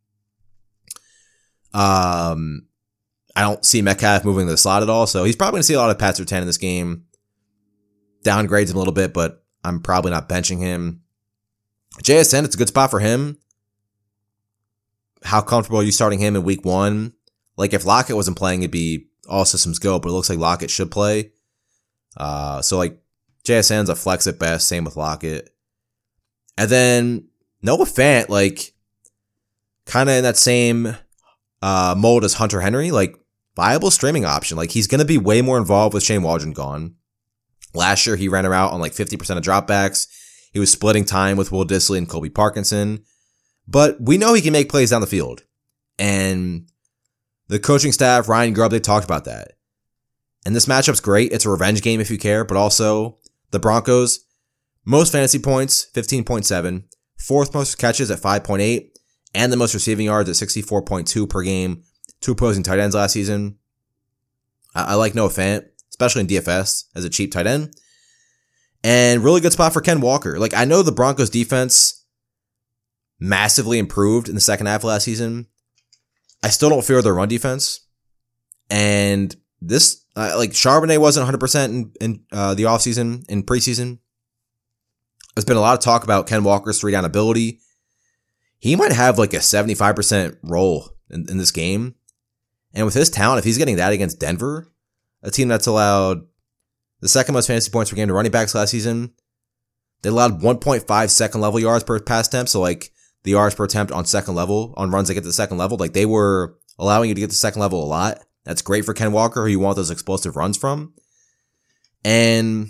I don't see Metcalf moving to the slot at all, so he's probably going to see a lot of Pat Surtain in this game. Downgrades him a little bit, but I'm probably not benching him. JSN, it's a good spot for him. How comfortable are you starting him in week 1? Like, if Lockett wasn't playing, it'd be all systems go, but it looks like Lockett should play. So, like, JSN's a flex at best, same with Lockett. And then Noah Fant, like, kind of in that same mold as Hunter Henry, like, viable streaming option. Like, he's going to be way more involved with Shane Waldron gone. Last year, he ran her out on like 50% of dropbacks. He was splitting time with Will Dissly and Colby Parkinson. But we know he can make plays down the field. And the coaching staff, Ryan Grubb, they talked about that. And this matchup's great. It's a revenge game if you care. But also, the Broncos, most fantasy points, 15.7. Fourth most catches at 5.8. And the most receiving yards at 64.2 per game. 2 opposing tight ends last season. I like Noah Fant, especially in DFS as a cheap tight end. And really good spot for Ken Walker. Like, I know the Broncos defense massively improved in the second half of last season. I still don't fear their run defense. And this, like, Charbonnet wasn't 100% in the offseason, in preseason. There's been a lot of talk about Ken Walker's 3-down ability. He might have like a 75% role in this game. And with his talent, if he's getting that against Denver, a team that's allowed the second most fantasy points per game to running backs last season, they allowed 1.5 second level yards per pass attempt. So like the yards per attempt on second level, on runs that get to the second level, like they were allowing you to get to second level a lot. That's great for Ken Walker, who you want those explosive runs from. And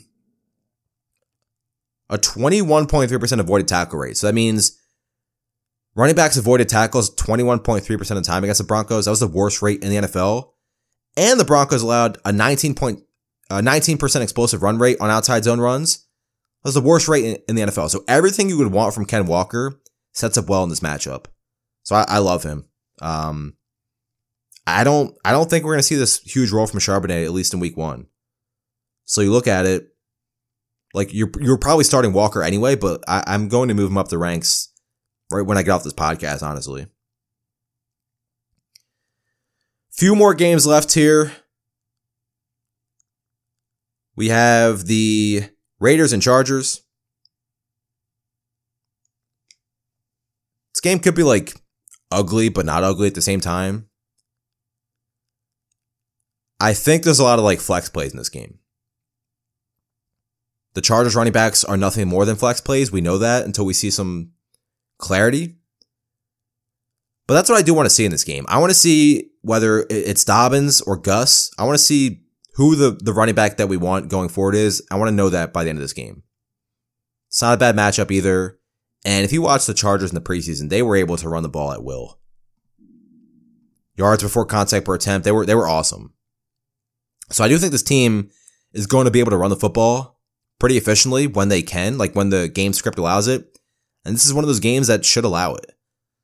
a 21.3% avoided tackle rate. So that means running backs avoided tackles 21.3% of the time against the Broncos. That was the worst rate in the NFL. And the Broncos allowed a 19% explosive run rate on outside zone runs. That was the worst rate in the NFL. So everything you would want from Ken Walker sets up well in this matchup. So I love him. I don't think we're going to see this huge role from Charbonnet, at least in week 1. So you look at it, like you're probably starting Walker anyway, but I'm going to move him up the ranks right when I get off this podcast, honestly. Few more games left here. We have the Raiders and Chargers. This game could be like ugly, but not ugly at the same time. I think there's a lot of like flex plays in this game. The Chargers running backs are nothing more than flex plays. We know that until we see some clarity. But that's what I do want to see in this game. I want to see whether it's Dobbins or Gus. I want to see who the running back that we want going forward is. I want to know that by the end of this game. It's not a bad matchup either. And if you watch the Chargers in the preseason, they were able to run the ball at will. Yards before contact per attempt, they were awesome. So I do think this team is going to be able to run the football pretty efficiently when they can, like when the game script allows it. And this is one of those games that should allow it.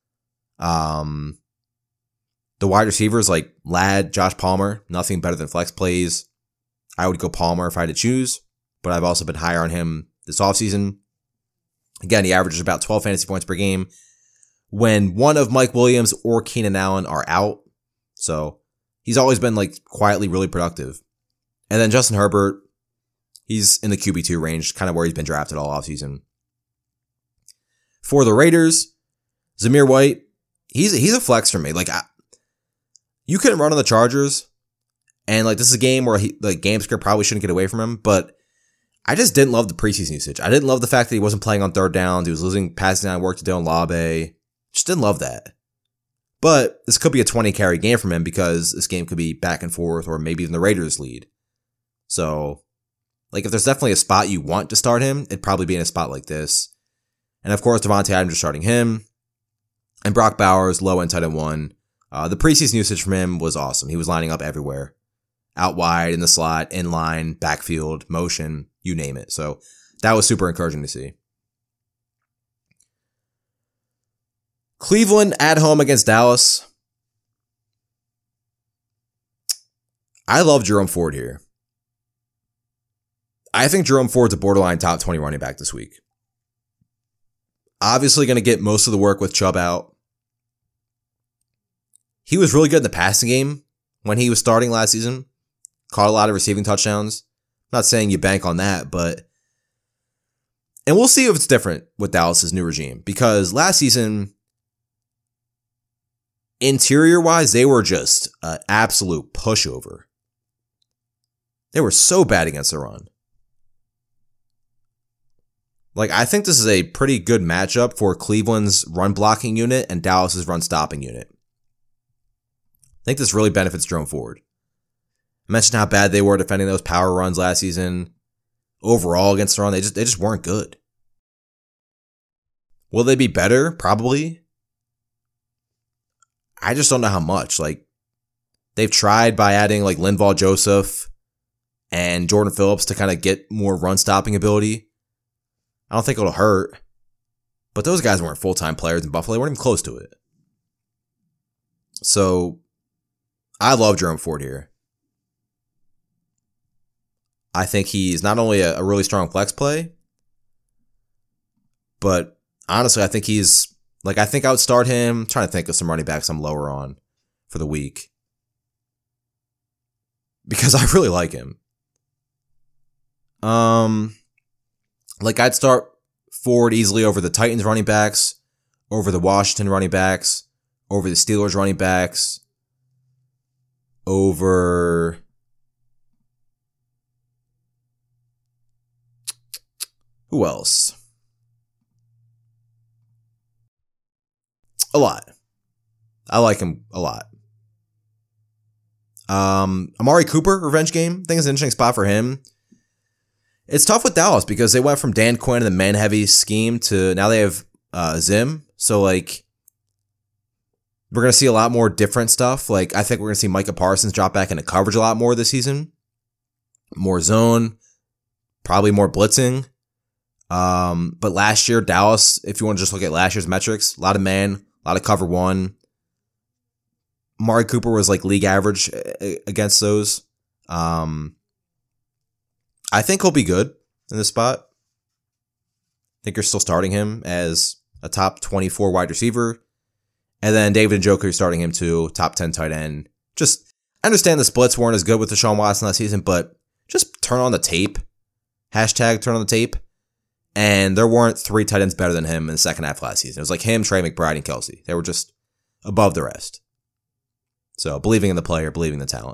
The wide receivers like Ladd, Josh Palmer, nothing better than flex plays. I would go Palmer if I had to choose, but I've also been higher on him this offseason. Again, he averages about 12 fantasy points per game when one of Mike Williams or Keenan Allen are out. So he's always been like quietly really productive. And then Justin Herbert, he's in the QB2 range, kind of where he's been drafted all offseason. For the Raiders, Zamir White, he's a flex for me. Like, you couldn't run on the Chargers, and like this is a game where game script probably shouldn't get away from him, but I just didn't love the preseason usage. I didn't love the fact that he wasn't playing on third downs. He was losing passing down work to Dylan Labe. Just didn't love that. But this could be a 20 carry game from him because this game could be back and forth, or maybe even the Raiders lead. So, like, if there's definitely a spot you want to start him, it'd probably be in a spot like this. And of course, Devontae Adams, you're starting him. And Brock Bowers, low end tight end 1. The preseason usage from him was awesome. He was lining up everywhere. Out wide, in the slot, in line, backfield, motion, you name it. So that was super encouraging to see. Cleveland at home against Dallas. I love Jerome Ford here. I think Jerome Ford's a borderline top 20 running back this week. Obviously going to get most of the work with Chubb out. He was really good in the passing game when he was starting last season. Caught a lot of receiving touchdowns. Not saying you bank on that, but... And we'll see if it's different with Dallas's new regime. Because last season, interior-wise, they were just an absolute pushover. They were so bad against the run. Like, I think this is a pretty good matchup for Cleveland's run blocking unit and Dallas's run stopping unit. I think this really benefits Jerome Ford. I mentioned how bad they were defending those power runs last season. Overall against the run, they just weren't good. Will they be better? Probably. I just don't know how much. Like, they've tried by adding like Linval Joseph and Jordan Phillips to kind of get more run stopping ability. I don't think it'll hurt. But those guys weren't full-time players in Buffalo. They weren't even close to it. So, I love Jerome Ford here. I think he's not only a really strong flex play, but honestly, I think he's, like, I think I would start him. I'm trying to think of some running backs I'm lower on for the week. Because I really like him. Like, I'd start Ford easily over the Titans running backs, over the Washington running backs, over the Steelers running backs, over... Who else? A lot. I like him a lot. Amari Cooper, revenge game. I think it's an interesting spot for him. It's tough with Dallas because they went from Dan Quinn and the man-heavy scheme to now they have Zim. So, like, we're going to see a lot more different stuff. Like, I think we're going to see Micah Parsons drop back into coverage a lot more this season. More zone. Probably more blitzing. But last year, Dallas, if you want to just look at last year's metrics, a lot of man, a lot of cover one. Amari Cooper was like league average against those. I think he'll be good in this spot. I think you're still starting him as a top 24 wide receiver. And then David Njoku, you're starting him to top 10 tight end. Just, I understand the splits weren't as good with Deshaun Watson last season, but just turn on the tape. Hashtag turn on the tape. And there weren't three tight ends better than him in the second half last season. It was like him, Trey McBride, and Kelsey. They were just above the rest. So, believing in the player, believing in the talent.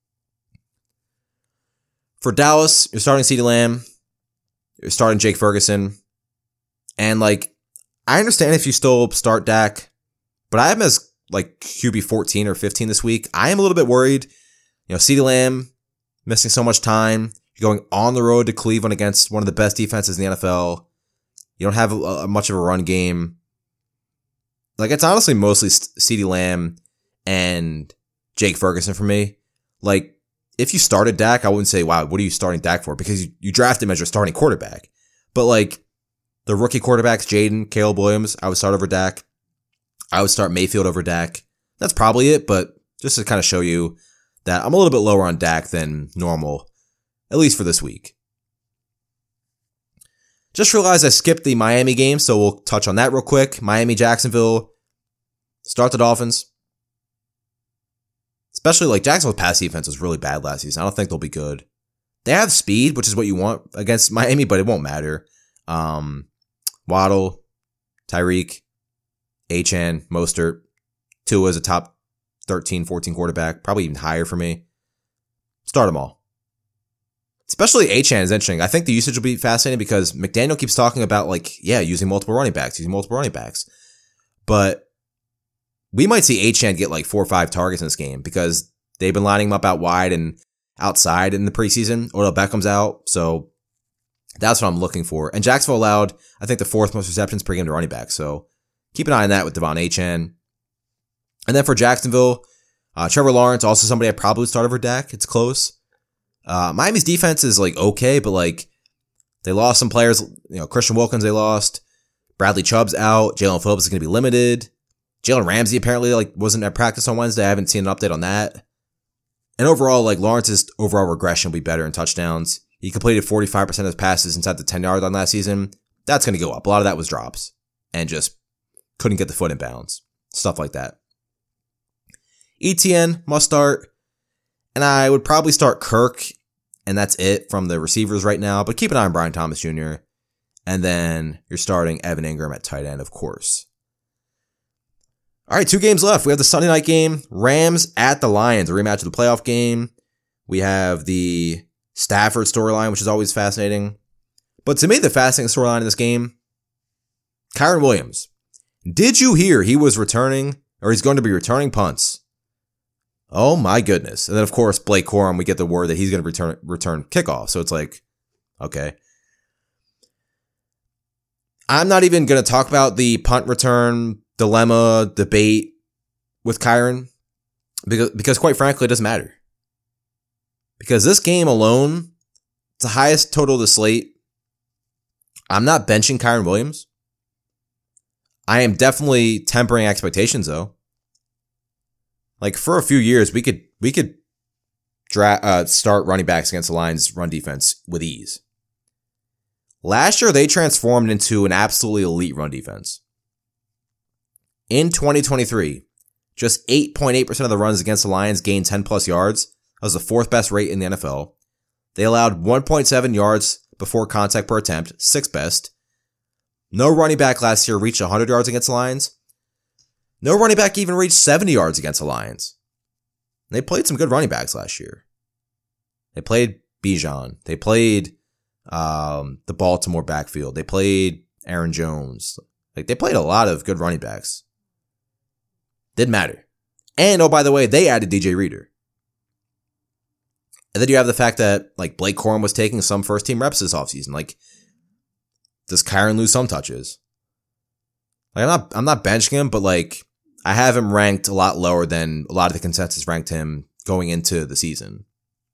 For Dallas, you're starting CeeDee Lamb. You're starting Jake Ferguson. And, like, I understand if you still start Dak, but I have him as, like, QB 14 or 15 this week. I am a little bit worried. You know, CeeDee Lamb missing so much time. You're going on the road to Cleveland against one of the best defenses in the NFL. You don't have much of a run game. Like, it's honestly mostly CeeDee Lamb and Jake Ferguson for me. Like, if you started Dak, I wouldn't say, wow, what are you starting Dak for? Because you draft him as your starting quarterback. But, like, the rookie quarterbacks, Jaden, Caleb Williams, I would start over Dak. I would start Mayfield over Dak. That's probably it, but just to kind of show you that I'm a little bit lower on Dak than normal, at least for this week. Just realized I skipped the Miami game, so we'll touch on that real quick. Miami, Jacksonville. Start the Dolphins. Especially, like, Jacksonville's pass defense was really bad last season. I don't think they'll be good. They have speed, which is what you want against Miami, but it won't matter. Waddle, Tyreek, Achane, Mostert. Tua is a top 13, 14 quarterback. Probably even higher for me. Start them all. Especially Achane is interesting. I think the usage will be fascinating because McDaniel keeps talking about, like, yeah, using multiple running backs. But we might see Achane get like 4 or 5 targets in this game because they've been lining him up out wide and outside in the preseason. Odell Beckham's out, so that's what I'm looking for. And Jacksonville allowed, I think, the 4th most receptions per game to running back. So keep an eye on that with Devon Achane. And then for Jacksonville, Trevor Lawrence, also somebody I probably would start over Dak. It's close. Miami's defense is like okay, but like they lost some players. You know, Christian Wilkins they lost. Bradley Chubb's out. Jalen Phillips is going to be limited. Jalen Ramsey apparently like wasn't at practice on Wednesday. I haven't seen an update on that. And overall, like Lawrence's overall regression will be better in touchdowns. He completed 45% of his passes inside the 10-yard line last season. That's going to go up. A lot of that was drops and just couldn't get the foot in bounds. Stuff like that. ETN must start. And I would probably start Kirk, and that's it from the receivers right now. But keep an eye on Brian Thomas Jr. And then you're starting Evan Ingram at tight end, of course. All right, 2 games left. We have the Sunday night game, Rams at the Lions, a rematch of the playoff game. We have the Stafford storyline, which is always fascinating. But to me, the fascinating storyline in this game, Kyren Williams. Did you hear he was returning, or he's going to be returning punts? Oh my goodness. And then of course, Blake Corum, we get the word that he's going to return kickoff. So it's like, okay. I'm not even going to talk about the punt return dilemma debate with Kyren because quite frankly, it doesn't matter. Because this game alone, it's the highest total of the slate. I'm not benching Kyren Williams. I am definitely tempering expectations though. Like for a few years, we could start running backs against the Lions' run defense with ease. Last year, they transformed into an absolutely elite run defense. In 2023, just 8.8% of the runs against the Lions gained 10 plus yards. That was the 4th best rate in the NFL. They allowed 1.7 yards before contact per attempt, 6th best. No running back last year reached 100 yards against the Lions. No running back even reached 70 yards against the Lions. They played some good running backs last year. They played Bijan. They played the Baltimore backfield. They played Aaron Jones. Like they played a lot of good running backs. Didn't matter. And oh, by the way, they added DJ Reader. And then you have the fact that like Blake Corum was taking some first team reps this offseason. Like, does Kyren lose some touches? Like I'm not benching him, but like I have him ranked a lot lower than a lot of the consensus ranked him going into the season.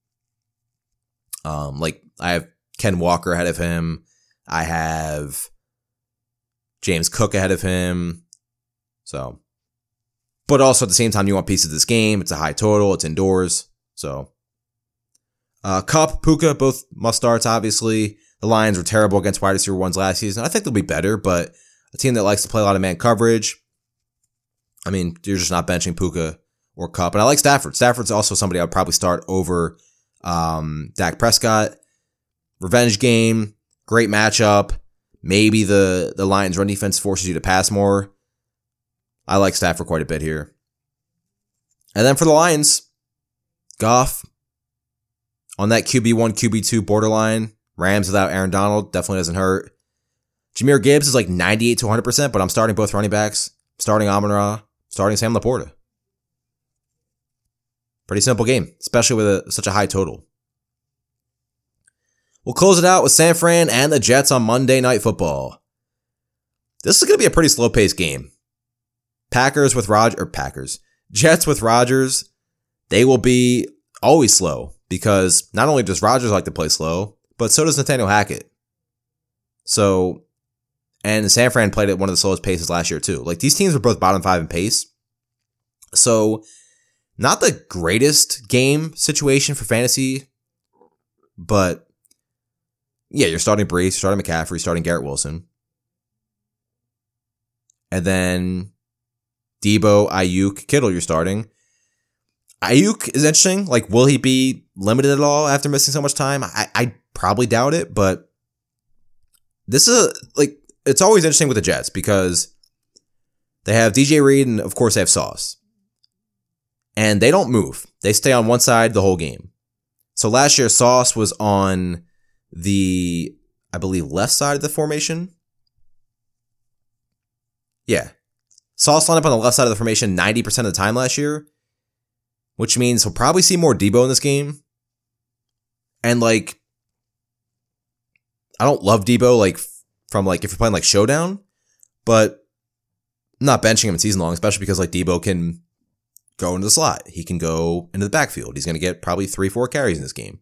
Like I have Ken Walker ahead of him. I have James Cook ahead of him. So, but also at the same time, you want pieces of this game. It's a high total. It's indoors. So, Kupp, Puka, both must starts, obviously. The Lions were terrible against wide receiver ones last season. I think they'll be better, but a team that likes to play a lot of man coverage. I mean, you're just not benching Puka or Kupp. And I like Stafford. Stafford's also somebody I would probably start over Dak Prescott. Revenge game. Great matchup. Maybe the Lions run defense forces you to pass more. I like Stafford quite a bit here. And then for the Lions, Goff on that QB1, QB2 borderline. Rams without Aaron Donald definitely doesn't hurt. Jahmyr Gibbs is like 98 to 100%, but I'm starting both running backs. Starting Amon-Ra, starting Sam Laporta. Pretty simple game, especially with such a high total. We'll close it out with San Fran and the Jets on Monday Night Football. This is going to be a pretty slow-paced game. Jets with Rodgers, they will be always slow because not only does Rodgers like to play slow, but so does Nathaniel Hackett. So, and San Fran played at one of the slowest paces last year too. Like these teams were both bottom 5 in pace. So, not the greatest game situation for fantasy, but yeah, you're starting Brees, you're starting McCaffrey, you're starting Garrett Wilson. And then Debo, Ayuk, Kittle, you're starting. Ayuk is interesting. Like, will he be limited at all after missing so much time? I probably doubt it, but this is it's always interesting with the Jets because they have DJ Reed and of course they have Sauce. And they don't move. They stay on one side the whole game. So last year, Sauce was on the, I believe, left side of the formation. Yeah. Sauce lined up on the left side of the formation 90% of the time last year, which means he'll probably see more Debo in this game. And like, I don't love Debo from if you're playing like Showdown, but I'm not benching him in season long, especially because like Debo can go into the slot. He can go into the backfield. He's going to get probably 3-4 carries in this game.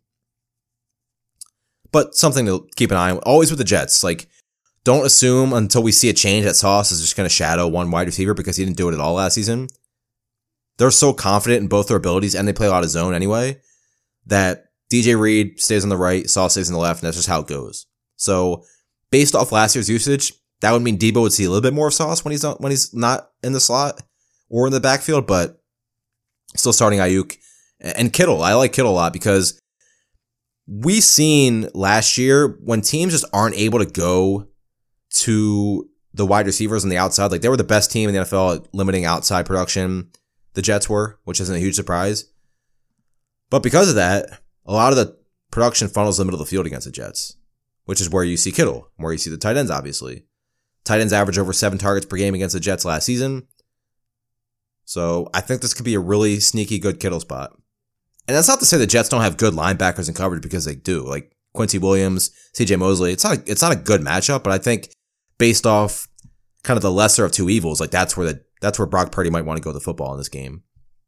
But something to keep an eye on. Always with the Jets. Like, don't assume until we see a change that Sauce is just going to shadow one wide receiver because he didn't do it at all last season. They're so confident in both their abilities and they play a lot of zone anyway that DJ Reed stays on the right, Sauce stays on the left, and that's just how it goes. So based off last year's usage, that would mean Debo would see a little bit more of Sauce when he's not in the slot or in the backfield, but still starting Ayuk and Kittle. I like Kittle a lot because we seen last year when teams just aren't able to go to the wide receivers on the outside. Like, they were the best team in the NFL at limiting outside production. The Jets were, which isn't a huge surprise. But because of that, a lot of the production funnels in the middle of the field against the Jets, which is where you see Kittle, where you see the tight ends, obviously. Tight ends average over 7 targets per game against the Jets last season. So I think this could be a really sneaky good Kittle spot. And that's not to say the Jets don't have good linebackers in coverage, because they do. Like Quincy Williams, CJ Mosley. It's not a good matchup, but I think based off kind of the lesser of two evils, like that's where Brock Purdy might want to go with the football in this game.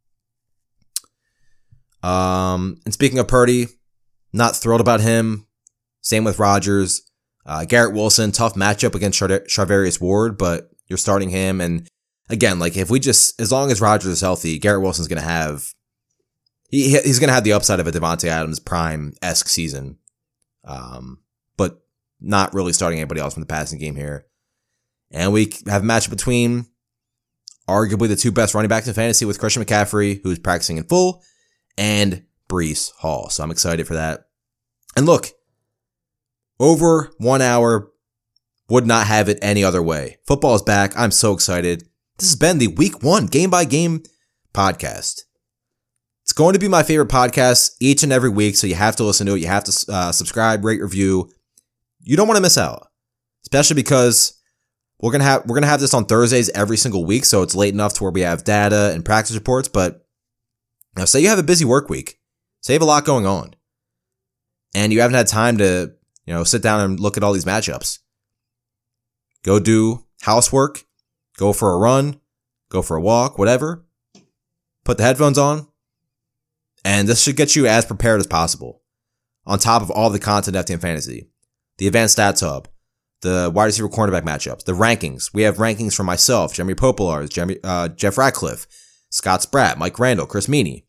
And speaking of Purdy, not thrilled about him. Same with Rodgers. Garrett Wilson, tough matchup against Charvarius Ward, but you're starting him. And again, like as long as Rodgers is healthy, Garrett Wilson's going to have, he's going to have the upside of a Devontae Adams prime-esque season. But not really starting anybody else from the passing game here. And we have a matchup between arguably the two best running backs in fantasy with Christian McCaffrey, who's practicing in full, and Breece Hall. So I'm excited for that. And look, over 1 hour, would not have it any other way. Football is back. I'm so excited. This has been the Week 1 Game by Game podcast. It's going to be my favorite podcast each and every week, so you have to listen to it. You have to subscribe, rate, review. You don't want to miss out, especially because we're gonna have this on Thursdays every single week, so it's late enough to where we have data and practice reports. But now, say you have a busy work week, say you have a lot going on, and you haven't had time to sit down and look at all these matchups. Go do housework, go for a run, go for a walk, whatever. Put the headphones on, and this should get you as prepared as possible. On top of all the content FTN Fantasy, the Advanced Stats Hub, the wide receiver cornerback matchups, the rankings. We have rankings for myself, Jeremy Popolars, Jeff Ratcliffe, Scott Spratt, Mike Randall, Chris Meany.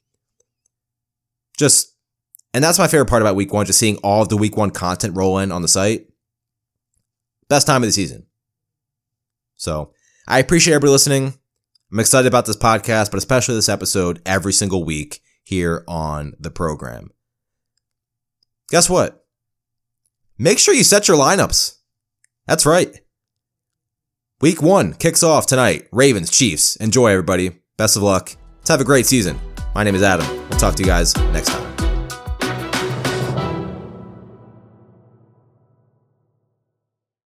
And that's my favorite part about Week 1, just seeing all of the Week 1 content roll in on the site. Best time of the season. So I appreciate everybody listening. I'm excited about this podcast, but especially this episode every single week here on the program. Guess what? Make sure you set your lineups. That's right. Week 1 kicks off tonight. Ravens, Chiefs. Enjoy, everybody. Best of luck. Let's have a great season. My name is Adam. We'll talk to you guys next time.